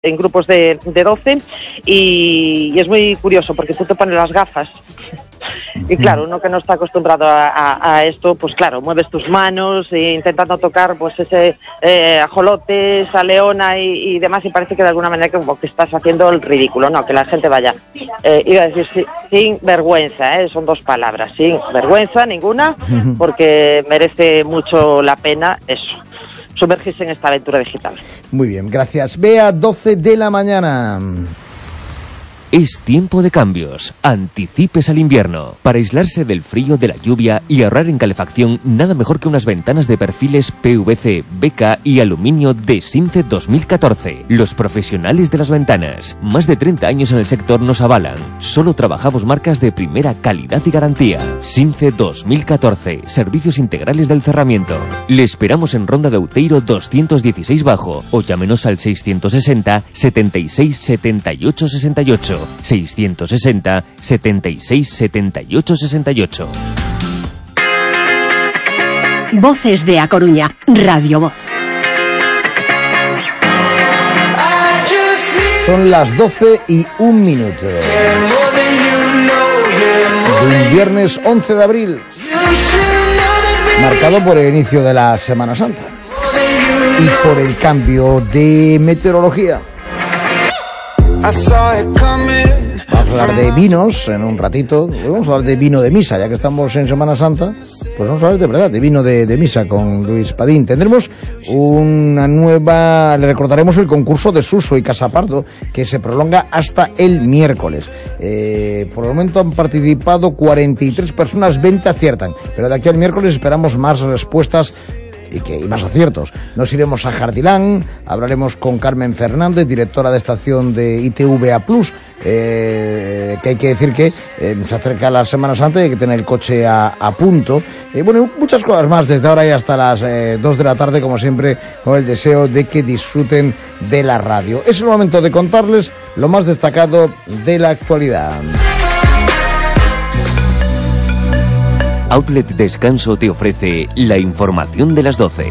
en grupos de 12 y es muy curioso porque tú te pones las gafas y claro, uno que no está acostumbrado a esto, pues claro, mueves tus manos intentando tocar pues ese ajolote, esa leona y demás, y parece que de alguna manera como que estás haciendo el ridículo, no, que la gente vaya, iba a decir sin vergüenza, son 2 palabras, sin vergüenza ninguna, porque merece mucho la pena eso, sumergirse en esta aventura digital. Muy bien, gracias. Bea, 12 de la mañana. Es tiempo de cambios. Anticipes al invierno. Para aislarse del frío, de la lluvia y ahorrar en calefacción, nada mejor que unas ventanas de perfiles PVC, BK y aluminio de Since 2014. Los profesionales de las ventanas. Más de 30 años en el sector nos avalan. Solo trabajamos marcas de primera calidad y garantía. Since 2014. Servicios integrales del cerramiento. Le esperamos en Ronda de Outeiro 216 Bajo o llámenos al 660 76 78 68. 660 76 78 68. Voces de A Coruña, Radio Voz. Son las 12:01. De un viernes 11 de abril, marcado por el inicio de la Semana Santa y por el cambio de meteorología. Vamos a hablar de vinos en un ratito. Vamos a hablar de vino de misa, ya que estamos en Semana Santa. Pues vamos a hablar de verdad de vino de misa con Luis Padín. Tendremos una nueva... Le recordaremos el concurso de Suso y Casapardo, que se prolonga hasta el miércoles. Por el momento han participado 43 personas, 20 aciertan. Pero de aquí al miércoles esperamos más respuestas y más aciertos. Nos iremos a Jardilán, hablaremos con Carmen Fernández, directora de estación de ITVA Plus, que hay que decir que se acerca la Semana Santa y hay que tener el coche a punto. Bueno, muchas cosas más desde ahora y hasta las 2 de la tarde, como siempre, con el deseo de que disfruten de la radio. Es el momento de contarles lo más destacado de la actualidad. Outlet Descanso te ofrece la información de las 12.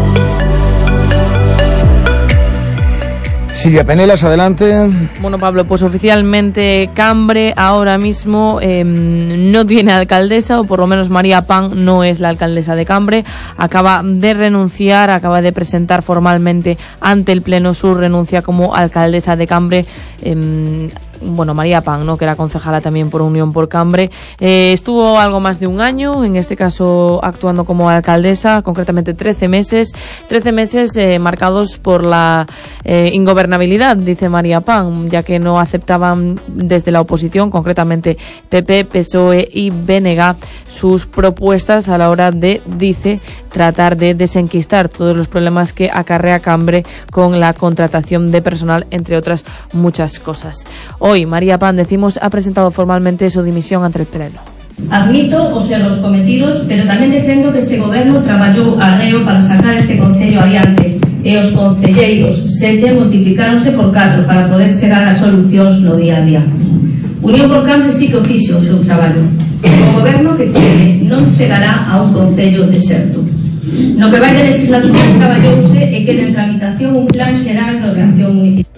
Silvia Penelas, adelante. Bueno, Pablo, pues oficialmente Cambre ahora mismo no tiene alcaldesa, o por lo menos María Pan no es la alcaldesa de Cambre. Acaba de renunciar, acaba de presentar formalmente ante el Pleno su renuncia como alcaldesa de Cambre. Bueno, María Pan, ¿no?, que era concejala también por Unión por Cambre. Estuvo algo más de un año, en este caso actuando como alcaldesa, concretamente 13 meses marcados por la ingobernabilidad, dice María Pan, ya que no aceptaban desde la oposición, concretamente PP, PSOE y BNG, sus propuestas a la hora de, dice, tratar de desenquistar todos los problemas que acarrea Cambre con la contratación de personal, entre otras muchas cosas. Hoy María Pan, decimos, ha presentado formalmente su dimisión ante el Pleno. Admito os erros cometidos, pero tamén defendo que este goberno traballou arreo para sacar este concello adiante e os concelleiros 7 multiplicáronse por 4 para poder chegar a solucións no día a día. Unión por Cambre sí que o fixo o seu traballo. O goberno que chegue non chegará a un concello deserto. No que vai de legislatura traballouse e queda en tramitación un plan xeral de ordenación municipal.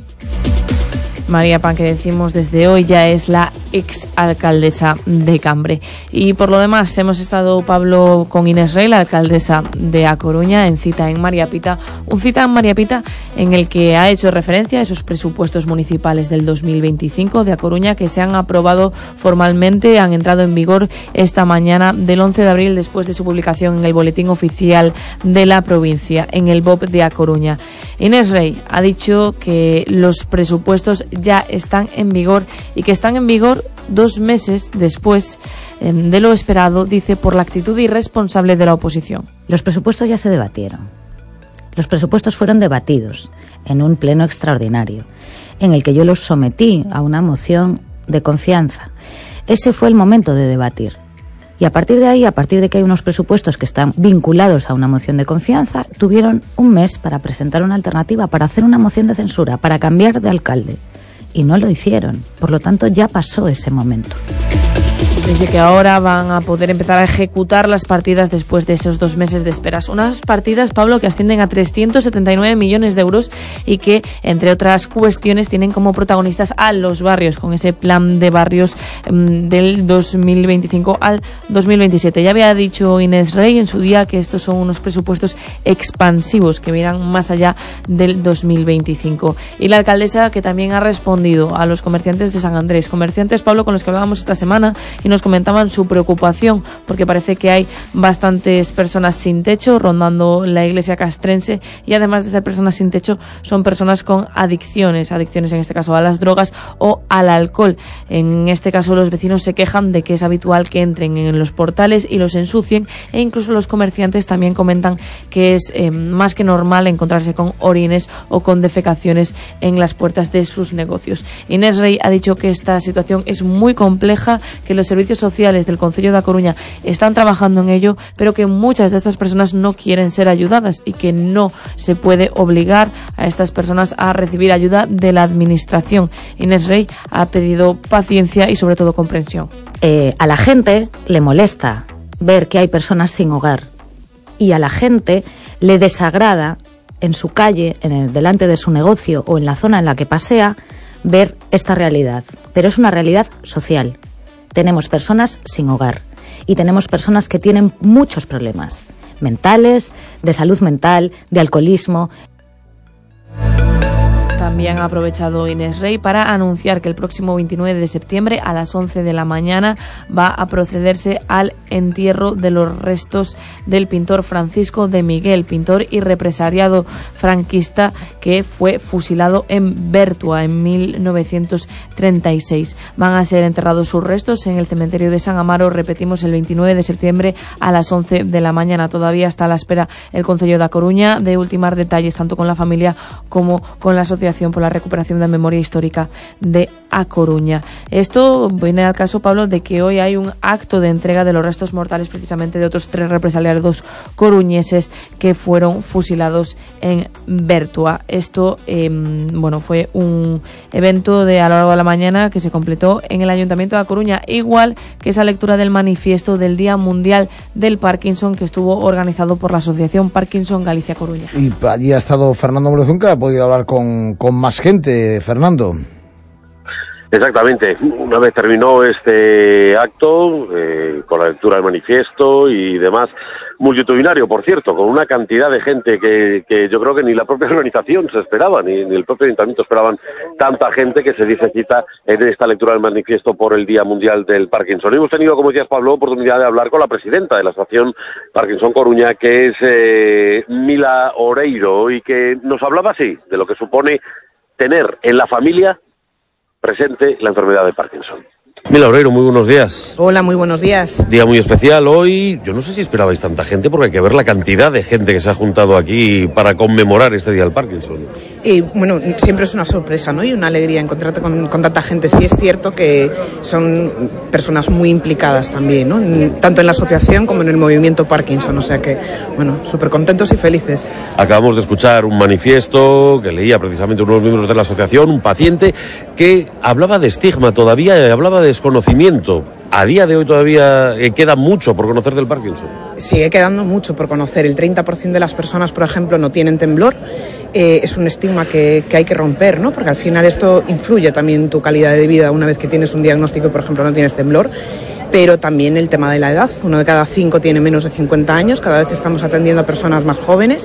María Pan, que decimos desde hoy ya es la exalcaldesa de Cambre. Y por lo demás hemos estado, Pablo, con Inés Rey, la alcaldesa de A Coruña, en cita en María Pita. Un cita en María Pita en el que ha hecho referencia a esos presupuestos municipales del 2025 de A Coruña, que se han aprobado formalmente, han entrado en vigor esta mañana del 11 de abril después de su publicación en el Boletín Oficial de la provincia, en el BOP de A Coruña. Inés Rey ha dicho que los presupuestos ya están en vigor y que están en vigor 2 meses después de lo esperado, dice, por la actitud irresponsable de la oposición. Los presupuestos ya se debatieron. Los presupuestos fueron debatidos en un pleno extraordinario en el que yo los sometí a una moción de confianza. Ese fue el momento de debatir. Y a partir de ahí, a partir de que hay unos presupuestos que están vinculados a una moción de confianza, tuvieron un mes para presentar una alternativa, para hacer una moción de censura, para cambiar de alcalde. Y no lo hicieron. Por lo tanto, ya pasó ese momento. Dice que ahora van a poder empezar a ejecutar las partidas después de esos 2 meses de esperas. Unas partidas, Pablo, que ascienden a 379 millones de euros y que, entre otras cuestiones, tienen como protagonistas a los barrios, con ese plan de barrios del 2025 al 2027. Ya había dicho Inés Rey en su día que estos son unos presupuestos expansivos que miran más allá del 2025. Y la alcaldesa, que también ha respondido a los comerciantes de San Andrés. Comerciantes, Pablo, con los que hablábamos esta semana y nos comentaban su preocupación porque parece que hay bastantes personas sin techo rondando la iglesia castrense, y además de ser personas sin techo son personas con adicciones en este caso a las drogas o al alcohol. En este caso los vecinos se quejan de que es habitual que entren en los portales y los ensucien, e incluso los comerciantes también comentan que es más que normal encontrarse con orines o con defecaciones en las puertas de sus negocios. Inés Rey ha dicho que esta situación es muy compleja, que los servicios sociales del Concello da Coruña están trabajando en ello, pero que muchas de estas personas no quieren ser ayudadas y que no se puede obligar a estas personas a recibir ayuda de la administración. Inés Rey ha pedido paciencia y sobre todo comprensión. A la gente le molesta ver que hay personas sin hogar, y a la gente le desagrada en su calle, delante de su negocio o en la zona en la que pasea, ver esta realidad. Pero es una realidad social. Tenemos personas sin hogar y tenemos personas que tienen muchos problemas mentales, de salud mental, de alcoholismo. También ha aprovechado Inés Rey para anunciar que el próximo 29 de septiembre a las 11 de la mañana va a procederse al entierro de los restos del pintor Francisco de Miguel, pintor y represaliado franquista que fue fusilado en Bertua en 1936. Van a ser enterrados sus restos en el cementerio de San Amaro, repetimos, el 29 de septiembre a las 11 de la mañana. Todavía está a la espera el Concello da Coruña de ultimar detalles tanto con la familia como con la Asociación por la Recuperación de la Memoria Histórica de A Coruña. Esto viene al caso, Pablo, de que hoy hay un acto de entrega de los restos mortales precisamente de otros 3 represaliados coruñeses que fueron fusilados en Bertua. Esto fue un evento a lo largo de la mañana que se completó en el Ayuntamiento de A Coruña, igual que esa lectura del manifiesto del Día Mundial del Parkinson que estuvo organizado por la Asociación Parkinson Galicia Coruña. Y allí ha estado Fernando Morozunca, ha podido hablar con más gente, Fernando. Exactamente. Una vez terminó este acto, con la lectura del manifiesto y demás, multitudinario, por cierto, con una cantidad de gente que yo creo que ni la propia organización se esperaba, ni el propio ayuntamiento esperaban tanta gente que se dice cita en esta lectura del manifiesto por el Día Mundial del Parkinson. Y hemos tenido, como decías, Pablo, oportunidad de hablar con la presidenta de la Asociación Parkinson Coruña, que es Mila Oreiro, y que nos hablaba así de lo que supone tener en la familia presente la enfermedad de Parkinson. Mila Oreiro, muy buenos días. Hola, muy buenos días. Día muy especial hoy. Yo no sé si esperabais tanta gente, porque hay que ver la cantidad de gente que se ha juntado aquí para conmemorar este Día del Parkinson. Bueno, siempre es una sorpresa, ¿no? Y una alegría encontrarte con tanta gente. Sí es cierto que son personas muy implicadas también, ¿no? Tanto en la asociación como en el movimiento Parkinson. O sea que, bueno, súper contentos y felices. Acabamos de escuchar un manifiesto que leía precisamente uno de los miembros de la asociación, un paciente que hablaba de estigma todavía, hablaba de desconocimiento. A día de hoy todavía queda mucho por conocer del Parkinson. Sigue quedando mucho por conocer. El 30% de las personas, por ejemplo, no tienen temblor. Es un estigma que hay que romper, ¿no? Porque al final esto influye también en tu calidad de vida una vez que tienes un diagnóstico y, por ejemplo, no tienes temblor. Pero también el tema de la edad. 1 de cada 5 tiene menos de 50 años. Cada vez estamos atendiendo a personas más jóvenes.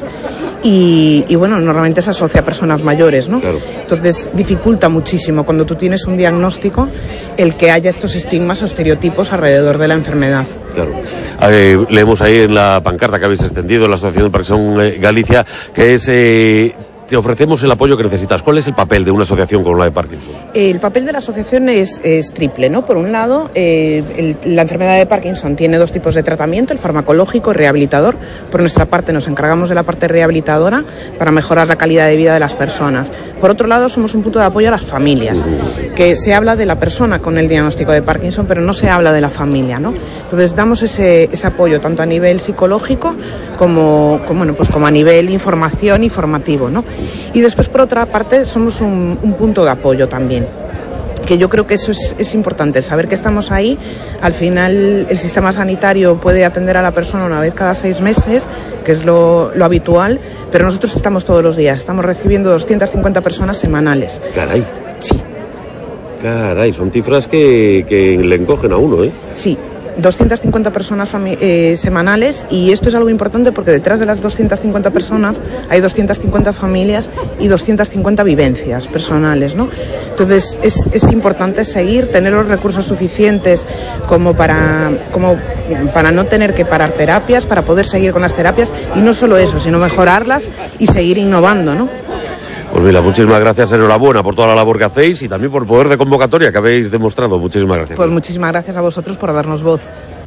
Y bueno, normalmente se asocia a personas mayores, ¿no? Claro. Entonces dificulta muchísimo cuando tú tienes un diagnóstico el que haya estos estigmas o estereotipos alrededor de la enfermedad. Claro. Leemos ahí en la pancarta que habéis extendido en la Asociación Parkinson Galicia, que es te ofrecemos el apoyo que necesitas. ¿Cuál es el papel de una asociación como la de Parkinson? El papel de la asociación es triple, ¿no? Por un lado, la enfermedad de Parkinson tiene 2 tipos de tratamiento, el farmacológico y rehabilitador. Por nuestra parte nos encargamos de la parte rehabilitadora para mejorar la calidad de vida de las personas. Por otro lado, somos un punto de apoyo a las familias, que se habla de la persona con el diagnóstico de Parkinson, pero no se habla de la familia, ¿no? Entonces damos ese apoyo tanto a nivel psicológico como a nivel información y formativo, ¿no? Y después, por otra parte, somos un punto de apoyo también. que yo creo que eso es importante, saber que estamos ahí. Al final el sistema sanitario puede atender a la persona una vez cada 6 meses, que es lo habitual, pero nosotros estamos todos los días, estamos recibiendo 250 personas semanales. Caray. Sí. Caray, son cifras que le encogen a uno, ¿eh? Sí. 250 personas semanales, y esto es algo importante porque detrás de las 250 personas hay 250 familias y 250 vivencias personales, ¿no? Entonces es importante seguir, tener los recursos suficientes como para no tener que parar terapias, para poder seguir con las terapias, y no solo eso, sino mejorarlas y seguir innovando, ¿no? Pues mira, muchísimas gracias, enhorabuena por toda la labor que hacéis y también por el poder de convocatoria que habéis demostrado. Muchísimas gracias. Pues muchísimas gracias a vosotros por darnos voz.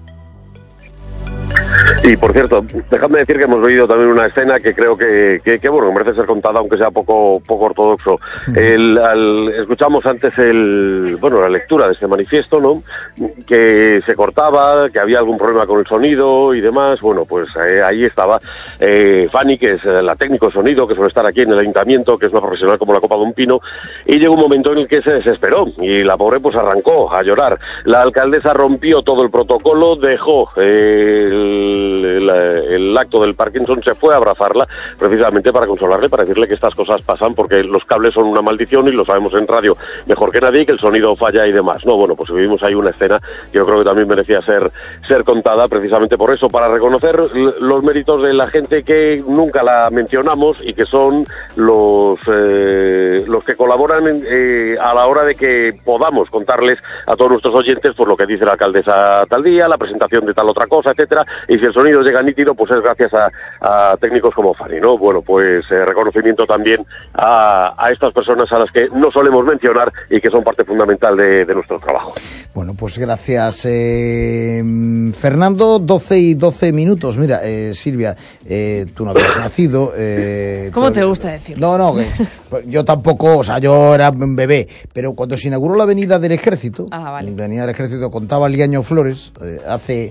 Y por cierto, dejadme decir que hemos oído también una escena que creo que bueno, merece ser contada, aunque sea poco ortodoxo. Escuchamos antes la lectura de este manifiesto, ¿no? Que se cortaba, que había algún problema con el sonido y demás. Bueno, pues ahí estaba Fanny, que es la técnico de sonido, que suele estar aquí en el ayuntamiento, que es una profesional como la copa de un pino, y llegó un momento en el que se desesperó y la pobre pues arrancó a llorar. La alcaldesa rompió todo el protocolo, dejó el acto del Parkinson, se fue a abrazarla precisamente para consolarle, para decirle que estas cosas pasan porque los cables son una maldición y lo sabemos en radio mejor que nadie, que el sonido falla y demás. No, bueno, pues vivimos ahí una escena que yo creo que también merecía ser contada precisamente por eso, para reconocer los méritos de la gente que nunca la mencionamos y que son los que colaboran a la hora de que podamos contarles a todos nuestros oyentes pues lo que dice la alcaldesa tal día, la presentación de tal otra cosa, etcétera, y si el sonido llega nítido, pues es gracias a técnicos como Fanny, ¿no? Bueno, pues reconocimiento también a estas personas a las que no solemos mencionar y que son parte fundamental de nuestro trabajo. Bueno, pues gracias, Fernando. 12:12. Mira, Silvia, tú no habías nacido. ¿Cómo te gusta decirlo? No, yo tampoco, o sea, yo era un bebé, pero cuando se inauguró la Avenida del Ejército, vale. la Avenida del Ejército, contaba Liaño Flores, hace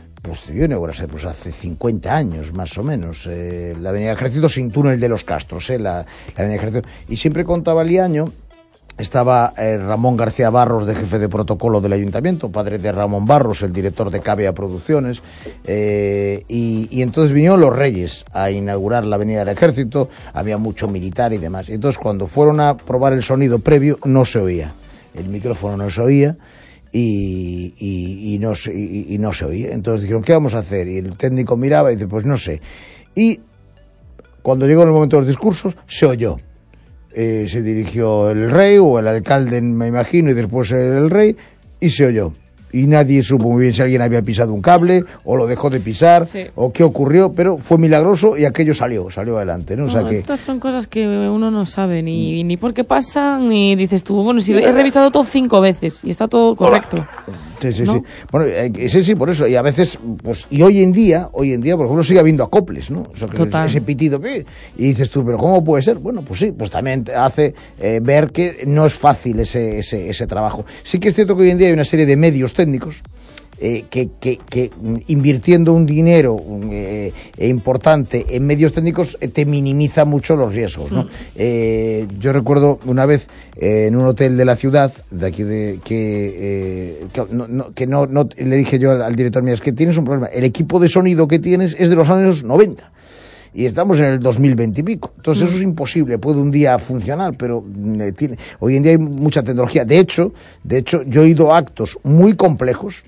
50 años más o menos, la Avenida del Ejército sin túnel de los Castros, la Avenida del Ejército, y siempre contaba Liaño. Estaba Ramón García Barros de jefe de protocolo del ayuntamiento, padre de Ramón Barros, el director de Cavea Producciones, y entonces vinieron los Reyes a inaugurar la Avenida del Ejército, había mucho militar y demás, y entonces cuando fueron a probar el sonido previo no se oía, el micrófono no se oía, y no se oía. Entonces dijeron, ¿qué vamos a hacer? Y el técnico miraba y dice, pues no sé. Y cuando llegó el momento de los discursos, se oyó. Se dirigió el rey o el alcalde, me imagino, y después el rey, y se oyó. Y nadie supo muy bien si alguien había pisado un cable o lo dejó de pisar, sí, o qué ocurrió, pero fue milagroso y aquello salió adelante, ¿no? O sea que estas son cosas que uno no sabe ni por qué pasan, ni dices tú, bueno, si he revisado todo 5 veces y está todo correcto. Sí, ¿no? sí. Bueno, sí, por eso. Y a veces, pues, y hoy en día, por ejemplo, sigue habiendo acoples, ¿no? O sea, que ese pitido, y dices tú, pero ¿cómo puede ser? Bueno, pues sí, pues también te hace ver que no es fácil ese trabajo. Sí que es cierto que hoy en día hay una serie de medios técnicos que invirtiendo un dinero importante en medios técnicos te minimiza mucho los riesgos, ¿no? Yo recuerdo una vez en un hotel de la ciudad de aquí que le dije yo al director, mira, es que tienes un problema, el equipo de sonido que tienes es de los años 90 y estamos en el 2020 y pico, entonces eso es imposible, puede un día funcionar, pero hoy en día hay mucha tecnología. De hecho yo he ido a actos muy complejos,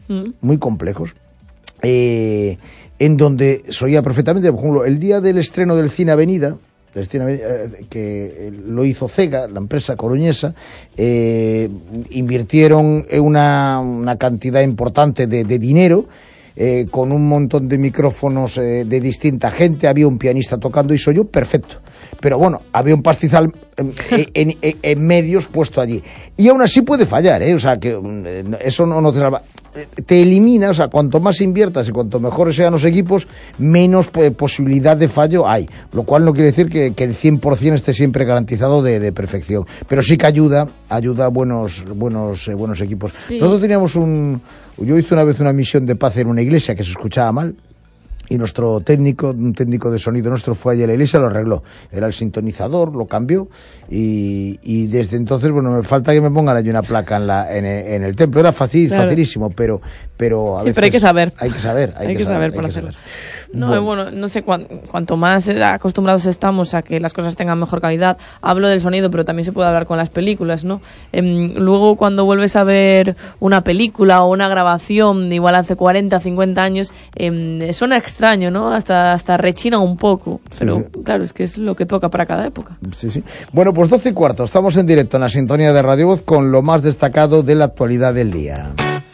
en donde se oía perfectamente. Por ejemplo, el día del estreno del Cine Avenida, que lo hizo Cega, la empresa coruñesa, invirtieron una cantidad importante de dinero, con un montón de micrófonos de distinta gente, había un pianista tocando y se oyó perfecto. Pero bueno, había un pastizal en medios puesto allí. Y aún así puede fallar, o sea, que eso no te salva. Te elimina, o sea, cuanto más inviertas y cuanto mejores sean los equipos, menos posibilidad de fallo hay, lo cual no quiere decir que el 100% esté siempre garantizado de perfección, pero sí que ayuda a buenos equipos. Sí. Nosotros teníamos yo hice una vez una misión de paz en una iglesia que se escuchaba mal, y nuestro técnico, un técnico de sonido nuestro, fue allí a la iglesia, lo arregló. Era el sintonizador, lo cambió y desde entonces, bueno, me falta que me pongan allí una placa en el templo. Era facilísimo, pero a veces... pero hay que saber. Hay que saber para hacerlo. No, bueno, no sé, cuanto más acostumbrados estamos a que las cosas tengan mejor calidad, hablo del sonido, pero también se puede hablar con las películas, ¿no? Luego, cuando vuelves a ver una película o una grabación, igual hace 40, 50 años, suena extraño, ¿no? Hasta rechina un poco, pero sí. Claro, es que es lo que toca para cada época. Sí. Bueno, pues 12:15, estamos en directo en la sintonía de Radio Voz con lo más destacado de la actualidad del día.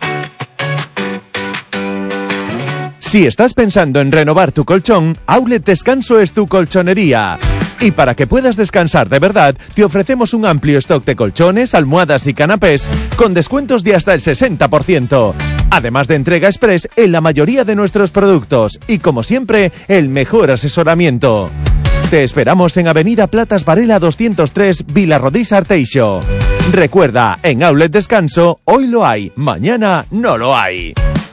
Si estás pensando en renovar tu colchón, Outlet Descanso es tu colchonería. Y para que puedas descansar de verdad, te ofrecemos un amplio stock de colchones, almohadas y canapés con descuentos de hasta el 60%. Además de entrega express en la mayoría de nuestros productos y, como siempre, el mejor asesoramiento. Te esperamos en Avenida Platas Varela 203, Vilarrodís Arteixo. Recuerda, en Outlet Descanso, hoy lo hay, mañana no lo hay.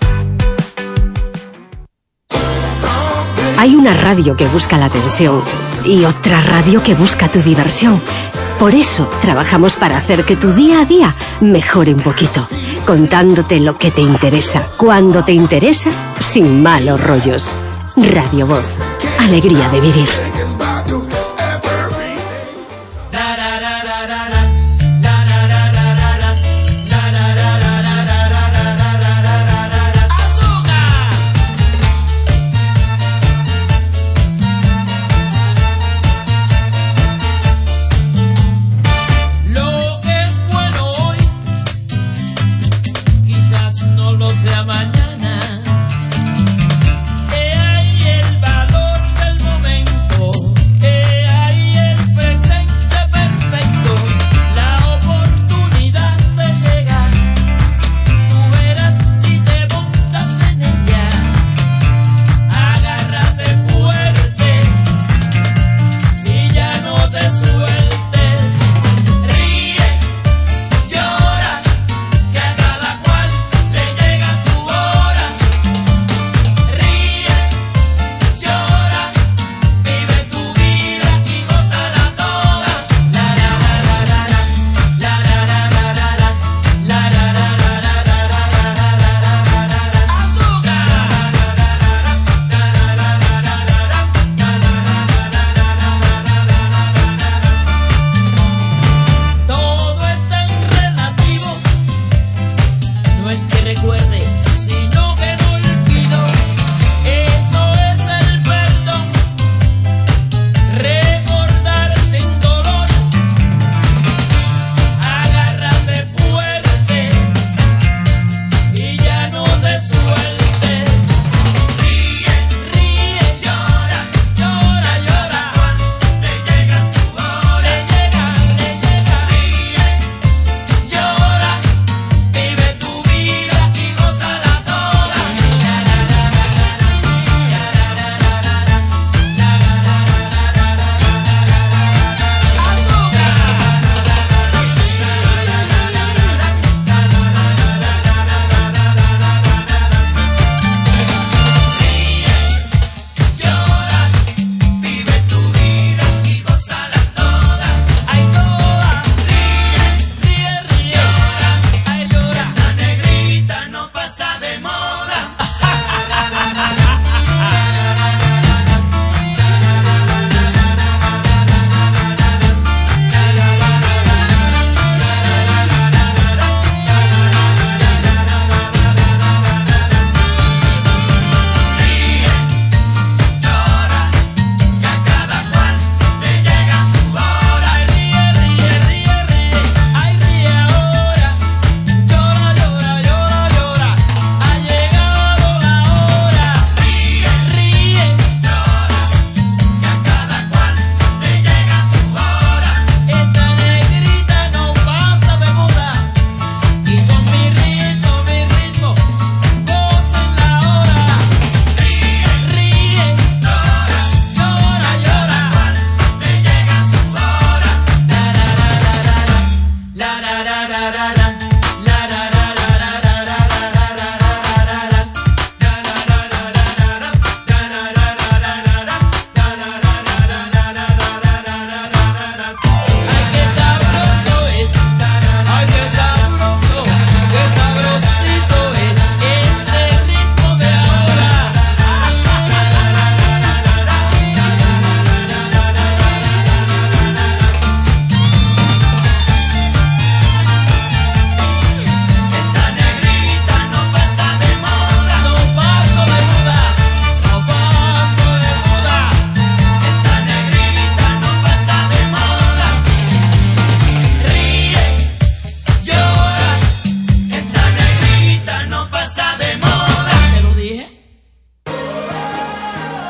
Hay una radio que busca la atención y otra radio que busca tu diversión. Por eso trabajamos para hacer que tu día a día mejore un poquito, contándote lo que te interesa, cuando te interesa, sin malos rollos. Radio Voz, alegría de vivir.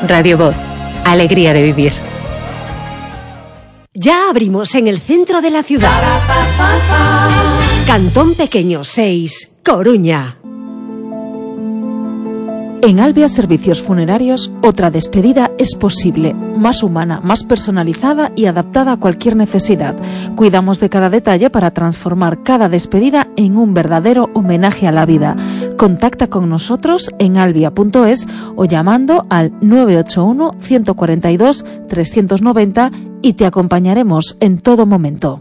Radio Voz. Alegría de vivir. Ya abrimos en el centro de la ciudad. Cantón Pequeño 6, Coruña. En Albia Servicios Funerarios, otra despedida es posible, más humana, más personalizada y adaptada a cualquier necesidad. Cuidamos de cada detalle para transformar cada despedida en un verdadero homenaje a la vida. Contacta con nosotros en albia.es o llamando al 981 142 390 y te acompañaremos en todo momento.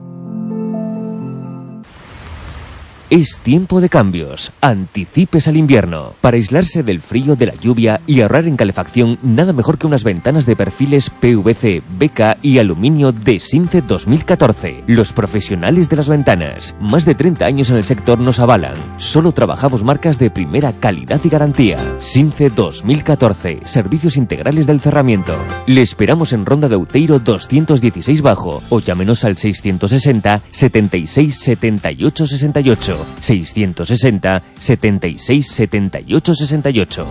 Es tiempo de cambios. Anticipes al invierno. Para aislarse del frío, de la lluvia y ahorrar en calefacción, nada mejor que unas ventanas de perfiles PVC, BK y aluminio de Since 2014. Los profesionales de las ventanas. Más de 30 años en el sector nos avalan. Solo trabajamos marcas de primera calidad y garantía. Since 2014. Servicios integrales del cerramiento. Le esperamos en Ronda de Outeiro 216 Bajo o llámenos al 660 76 78 68. 660 76 78 68.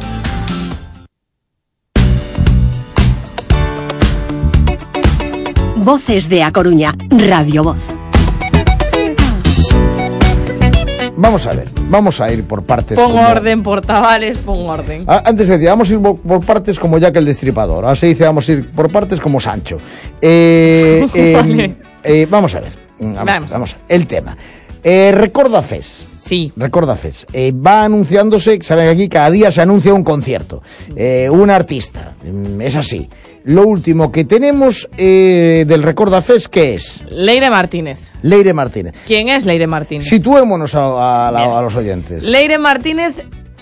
Voces de A Coruña, Radio Voz. Vamos a ir por partes. Pon orden, portavales, pon orden. Antes se decía, vamos a ir por partes como Jack el Destripador. Ahora se dice, vamos a ir por partes como Sancho. Vale. Vamos a ver. Vamos a ver. El tema. Recorda Fest. Sí. Recorda Fest. Va anunciándose, saben que aquí cada día se anuncia un concierto, un artista. Es así. Lo último que tenemos del Recorda Fest, ¿qué es? Leire Martínez. Leire Martínez. ¿Quién es Leire Martínez? Situémonos a los oyentes. Leire Martínez,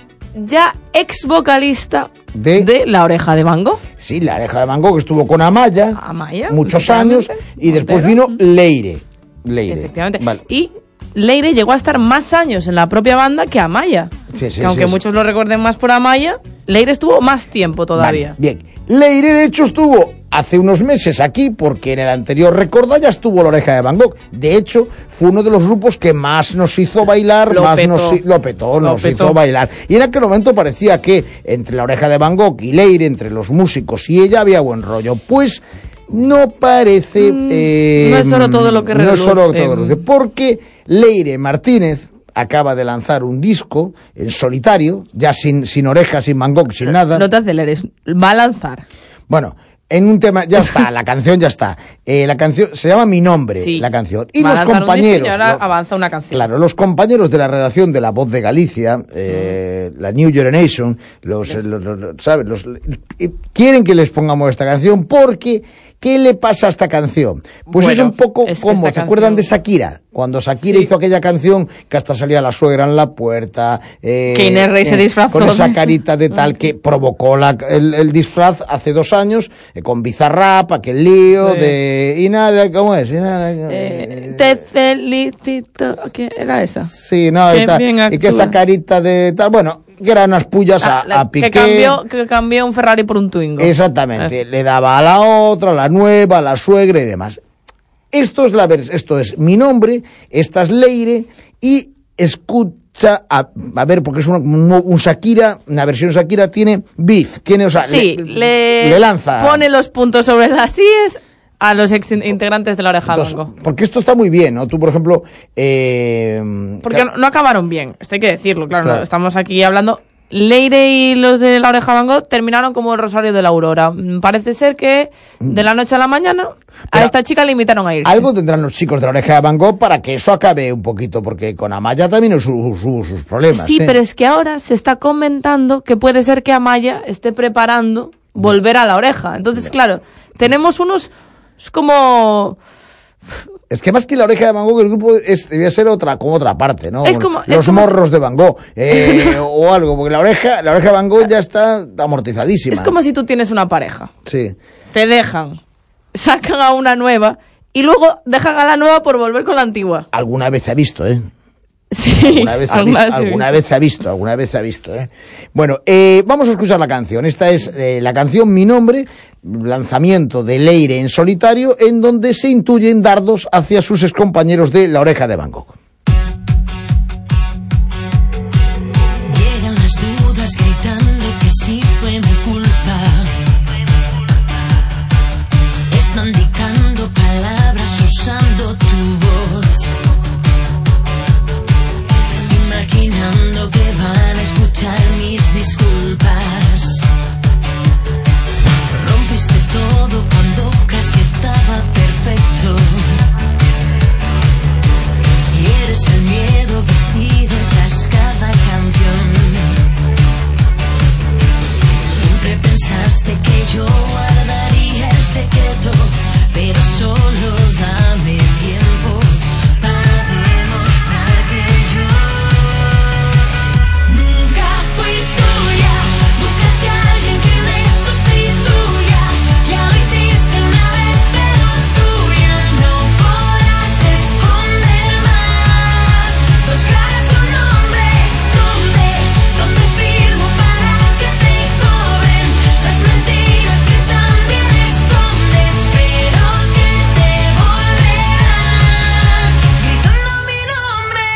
ya ex vocalista de La Oreja de Van Gogh. Sí, La Oreja de Van Gogh, que estuvo con Amaya muchos años, y después vino Leire. Efectivamente. Vale. Y Leire llegó a estar más años en la propia banda que Amaya. Sí, que aunque muchos lo recuerden más por Amaya, Leire estuvo más tiempo todavía. Vale, bien. Leire, de hecho, estuvo hace unos meses aquí, porque en el anterior Recorda ya estuvo La Oreja de Van Gogh. De hecho, fue uno de los grupos que más nos hizo bailar, nos hizo bailar. Y en aquel momento parecía que entre La Oreja de Van Gogh y Leire, entre los músicos y ella, había buen rollo. Pues no parece... no es solo todo lo que reluce. No es solo todo lo que... Porque Leire Martínez acaba de lanzar un disco en solitario, ya sin orejas, sin Van Gogh, sin nada. No te aceleres, va a lanzar. Bueno, en un tema, ya está, la canción ya está. La canción se llama Mi Nombre, sí, la canción. Y los compañeros... Y ahora avanza una canción. Claro, los compañeros de la redacción de La Voz de Galicia, la New Generation, ¿sabes? Quieren que les pongamos esta canción porque... ¿Qué le pasa a esta canción? Pues bueno, es un poco como, ¿se acuerdan de Shakira? Cuando Shakira hizo aquella canción que hasta salía la suegra en la puerta, que Inés Rey se disfrazó con esa carita de tal que provocó el disfraz hace 2 años, con Bizarrap, aquel lío y nada, ¿cómo es? Y nada, te felicito, ¿qué era esa? Sí, no, y que esa carita de tal, bueno, que eran unas pullas a Piqué. Que cambió un Ferrari por un Twingo. Exactamente, le daba a la otra, a la nueva, a la suegra y demás. Esto es Mi Nombre, esta es Leire, y escucha, a ver, porque es un Shakira, una versión Shakira tiene beef, tiene, o sea, sí, le lanza. Pone los puntos sobre las IES a los ex integrantes de La Oreja de Van Gogh. Porque esto está muy bien, ¿no? Tú, por ejemplo... porque no acabaron bien, esto hay que decirlo, claro. No, estamos aquí hablando... Leire y los de La Oreja de Van Gogh terminaron como el Rosario de la Aurora. Parece ser que de la noche a la mañana a esta chica le invitaron a irse. Algo tendrán los chicos de La Oreja de Van Gogh para que eso acabe un poquito, porque con Amaya también hubo sus problemas. Sí, pero es que ahora se está comentando que puede ser que Amaya esté preparando volver a La Oreja. Entonces, claro, tenemos unos... Es como... Es que más que La Oreja de Van Gogh, el grupo debía ser otra parte, ¿no? Los morros de Van Gogh, o algo, porque la oreja de Van Gogh ya está amortizadísima. Es como si tú tienes una pareja. Sí. Te dejan, sacan a una nueva, y luego dejan a la nueva por volver con la antigua. Alguna vez se ha visto, ¿eh? Sí, alguna vez se ha visto, ¿eh? Bueno, vamos a escuchar la canción. Esta es la canción Mi Nombre, lanzamiento de Leire en solitario, en donde se intuyen dardos hacia sus excompañeros de La Oreja de Van Gogh. Llegan las dudas gritando que sí fue mi culpa. tu voz, imaginando que van a escuchar mis disculpas. Rompiste todo cuando casi estaba perfecto, y eres el miedo vestido tras cada canción. Siempre pensaste que yo guardaría el secreto, pero solo dame tiempo para demostrar que yo nunca fui tuya. Búscate a alguien que me sustituya. Ya lo hiciste una vez, pero tuya no podrás esconder más. Dos caras, un nombre, ¿dónde firmo para que te cobren las mentiras que también escondes? Pero que te volverán gritando mi nombre.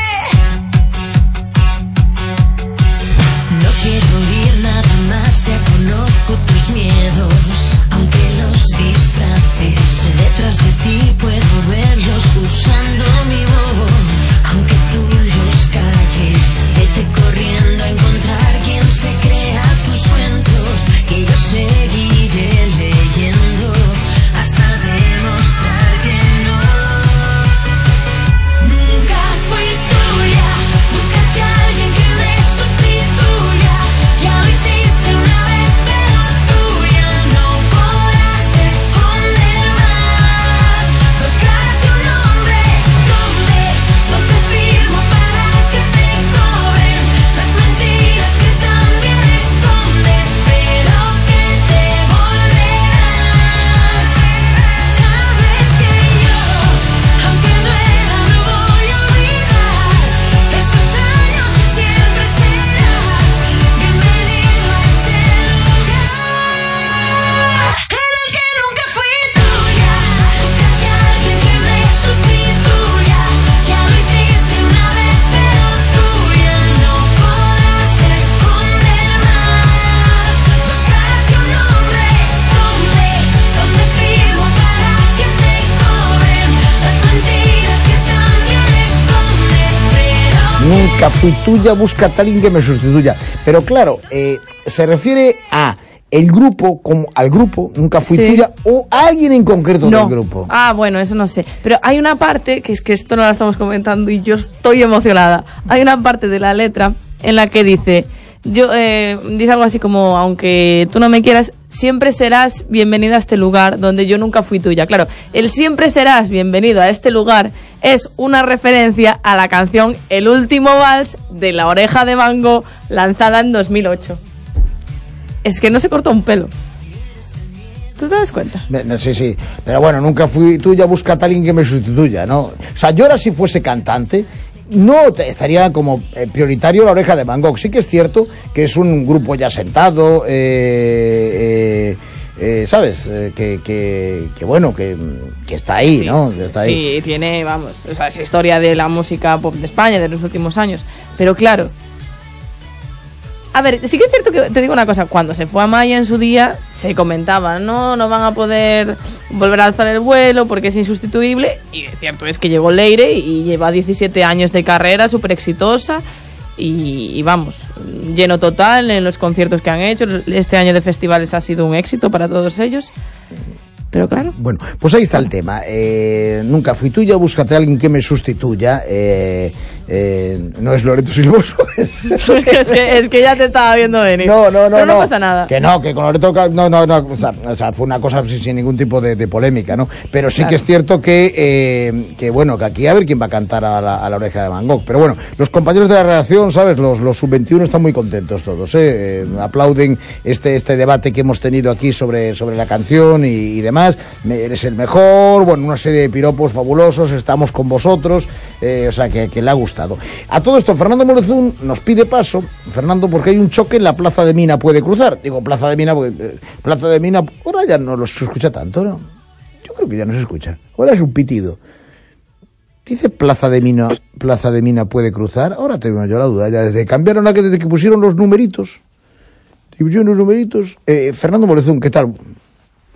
No quiero oír nada más, ya conozco tus miedos, aunque los disfraces. Detrás de ti puedo verlos usando mi voz, aunque tú los calles. Vete corriendo a encontrar quien se crea tus cuentos, que yo seguiré leyendo hasta demostrar que no. Nunca fui tuya. Búscate a alguien que me sustituya. Ya lo hiciste una vez, pero tuya no podrás esconder más. Dos caras y un nombre, ¿dónde firmo para que te cobren las mentiras que también escondes? Pero que te volverán. Sabes que yo, aunque duela, no voy a olvidar esos años y siempre serás bienvenido a este lugar en el que nunca fui tuya. Búscate a alguien que me sustituya. Ya lo hiciste una vez, pero tuya no podrás esconder más. Dos caras y un nombre, ¿dónde firmo para que te cobren las mentiras que también escondes? Pero Nunca fui tuya, búscate a alguien que me sustituya. Pero claro, se refiere a el grupo, como al grupo, nunca fui Sí. tuya, o a alguien en concreto No. del grupo. Ah, bueno, eso no sé. Pero hay una parte, que es que esto no la estamos comentando y yo estoy emocionada. Hay una parte de la letra en la que dice, dice algo así como, aunque tú no me quieras, siempre serás bienvenida a este lugar donde yo nunca fui tuya. Claro, el siempre serás bienvenido a este lugar es una referencia a la canción El último vals de La Oreja de Van Gogh, lanzada en 2008. Es que no se cortó un pelo. ¿Tú te das cuenta? Sí, pero bueno, nunca fui tuya, búscate a alguien que me sustituya, ¿no? O sea, yo ahora si fuese cantante, no estaría como prioritario La Oreja de Van Gogh. Sí que es cierto que es un grupo ya sentado, ¿sabes? Que bueno, que está ahí, Sí, ¿no? Que está ahí. Sí, tiene, vamos, o sea, es historia de la música pop de España de los últimos años. Pero claro, a ver, sí que es cierto que te digo una cosa, cuando se fue a Maya en su día, se comentaba, no van a poder volver a alzar el vuelo porque es insustituible, y cierto es que llegó Leire y lleva 17 años de carrera, súper exitosa, y vamos, lleno total en los conciertos que han hecho. Este año de festivales ha sido un éxito para todos ellos. Pero claro. Bueno, pues ahí está el tema. Nunca fui tuya, búscate a alguien que me sustituya. No es Loreto Silvoso. es que ya te estaba viendo venir. No. Pero no pasa nada. Que con Loreto no. O sea, fue una cosa sin ningún tipo de polémica, ¿no? Pero sí Claro. que es cierto que bueno, que aquí a ver quién va a cantar a la Oreja de Van Gogh. Pero bueno, los compañeros de la redacción, ¿sabes? Los sub-21 están muy contentos todos, aplauden este debate que hemos tenido aquí sobre la canción y demás. Eres el mejor, bueno, una serie de piropos fabulosos, estamos con vosotros, o sea que le ha gustado. A todo esto, Fernando Morezún nos pide paso, Fernando, porque hay un choque en la Plaza de Mina, puede cruzar. Digo Plaza de Mina porque Plaza de Mina ahora ya no se escucha tanto, ¿no? Yo creo que ya no se escucha, ahora es un pitido. Dice Plaza de Mina puede cruzar, ahora tengo yo la duda, ya desde que pusieron los numeritos. Fernando Morezún, ¿qué tal?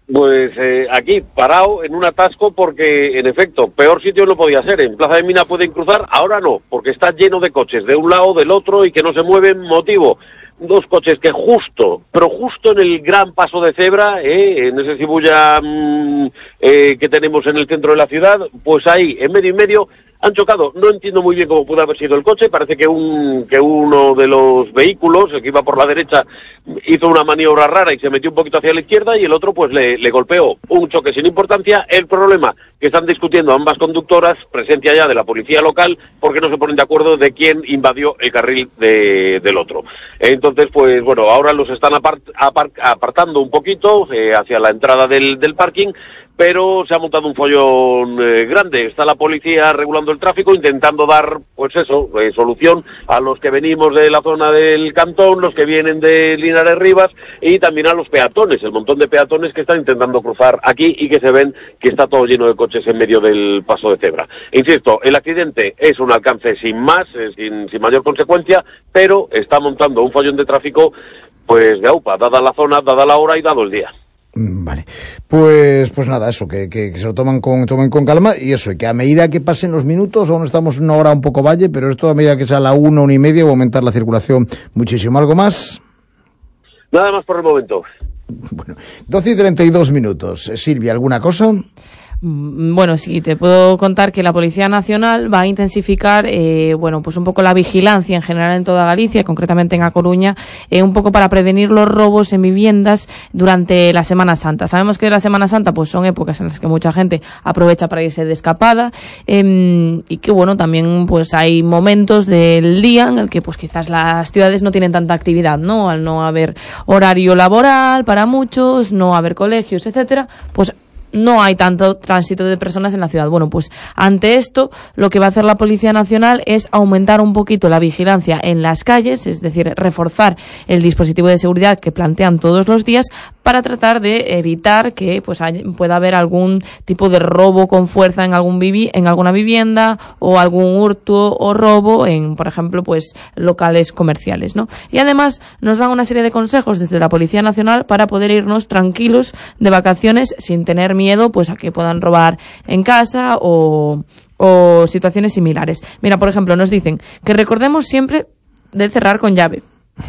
Pues aquí, parado en un atasco porque, en efecto, peor sitio no podía ser. En Plaza de Mina pueden cruzar, ahora no, porque está lleno de coches de un lado, del otro y que no se mueven. Motivo, 2 coches que justo en el gran paso de cebra, en ese cibulla que tenemos en el centro de la ciudad, pues ahí, en medio y medio, han chocado. No entiendo muy bien cómo pudo haber sido el coche. Parece que uno de los vehículos, el que iba por la derecha, hizo una maniobra rara y se metió un poquito hacia la izquierda, y el otro pues le golpeó. Un choque sin importancia. El problema que están discutiendo ambas conductoras, presencia ya de la policía local, porque no se ponen de acuerdo de quién invadió el carril del otro. Entonces, pues bueno, ahora los están apartando un poquito hacia la entrada del parking, pero se ha montado un follón grande. Está la policía regulando el tráfico, intentando dar, pues eso, solución a los que venimos de la zona del Cantón, los que vienen de Linares Rivas, y también a los peatones, el montón de peatones que están intentando cruzar aquí y que se ven que está todo lleno de coches en medio del paso de cebra. Insisto, el accidente es un alcance sin más, sin mayor consecuencia, pero está montando un follón de tráfico, pues de aupa, dada la zona, dada la hora y dado el día. Vale, pues nada, eso, que se lo tomen con calma, y eso, y que a medida que pasen los minutos, aún estamos una hora un poco valle, pero esto a medida que sea la 1:30 va a aumentar la circulación muchísimo. ¿Algo más? Nada más por el momento. Bueno, 12:32. Silvia, ¿alguna cosa? Bueno, sí, te puedo contar que la Policía Nacional va a intensificar, pues un poco la vigilancia en general en toda Galicia, concretamente en A Coruña, un poco para prevenir los robos en viviendas durante la Semana Santa. Sabemos que la Semana Santa pues son épocas en las que mucha gente aprovecha para irse de escapada, y que bueno, también pues hay momentos del día en el que pues quizás las ciudades no tienen tanta actividad, ¿no? Al no haber horario laboral para muchos, no haber colegios, etcétera, pues no hay tanto tránsito de personas en la ciudad. Bueno, pues ante esto, lo que va a hacer la Policía Nacional es aumentar un poquito la vigilancia en las calles, es decir, reforzar el dispositivo de seguridad que plantean todos los días para tratar de evitar que pues pueda haber algún tipo de robo con fuerza en alguna vivienda, o algún hurto o robo en, por ejemplo, pues locales comerciales, ¿no? Y además nos dan una serie de consejos desde la Policía Nacional para poder irnos tranquilos de vacaciones sin tener miedo pues a que puedan robar en casa o situaciones similares. Mira, por ejemplo, nos dicen que recordemos siempre de cerrar con llave.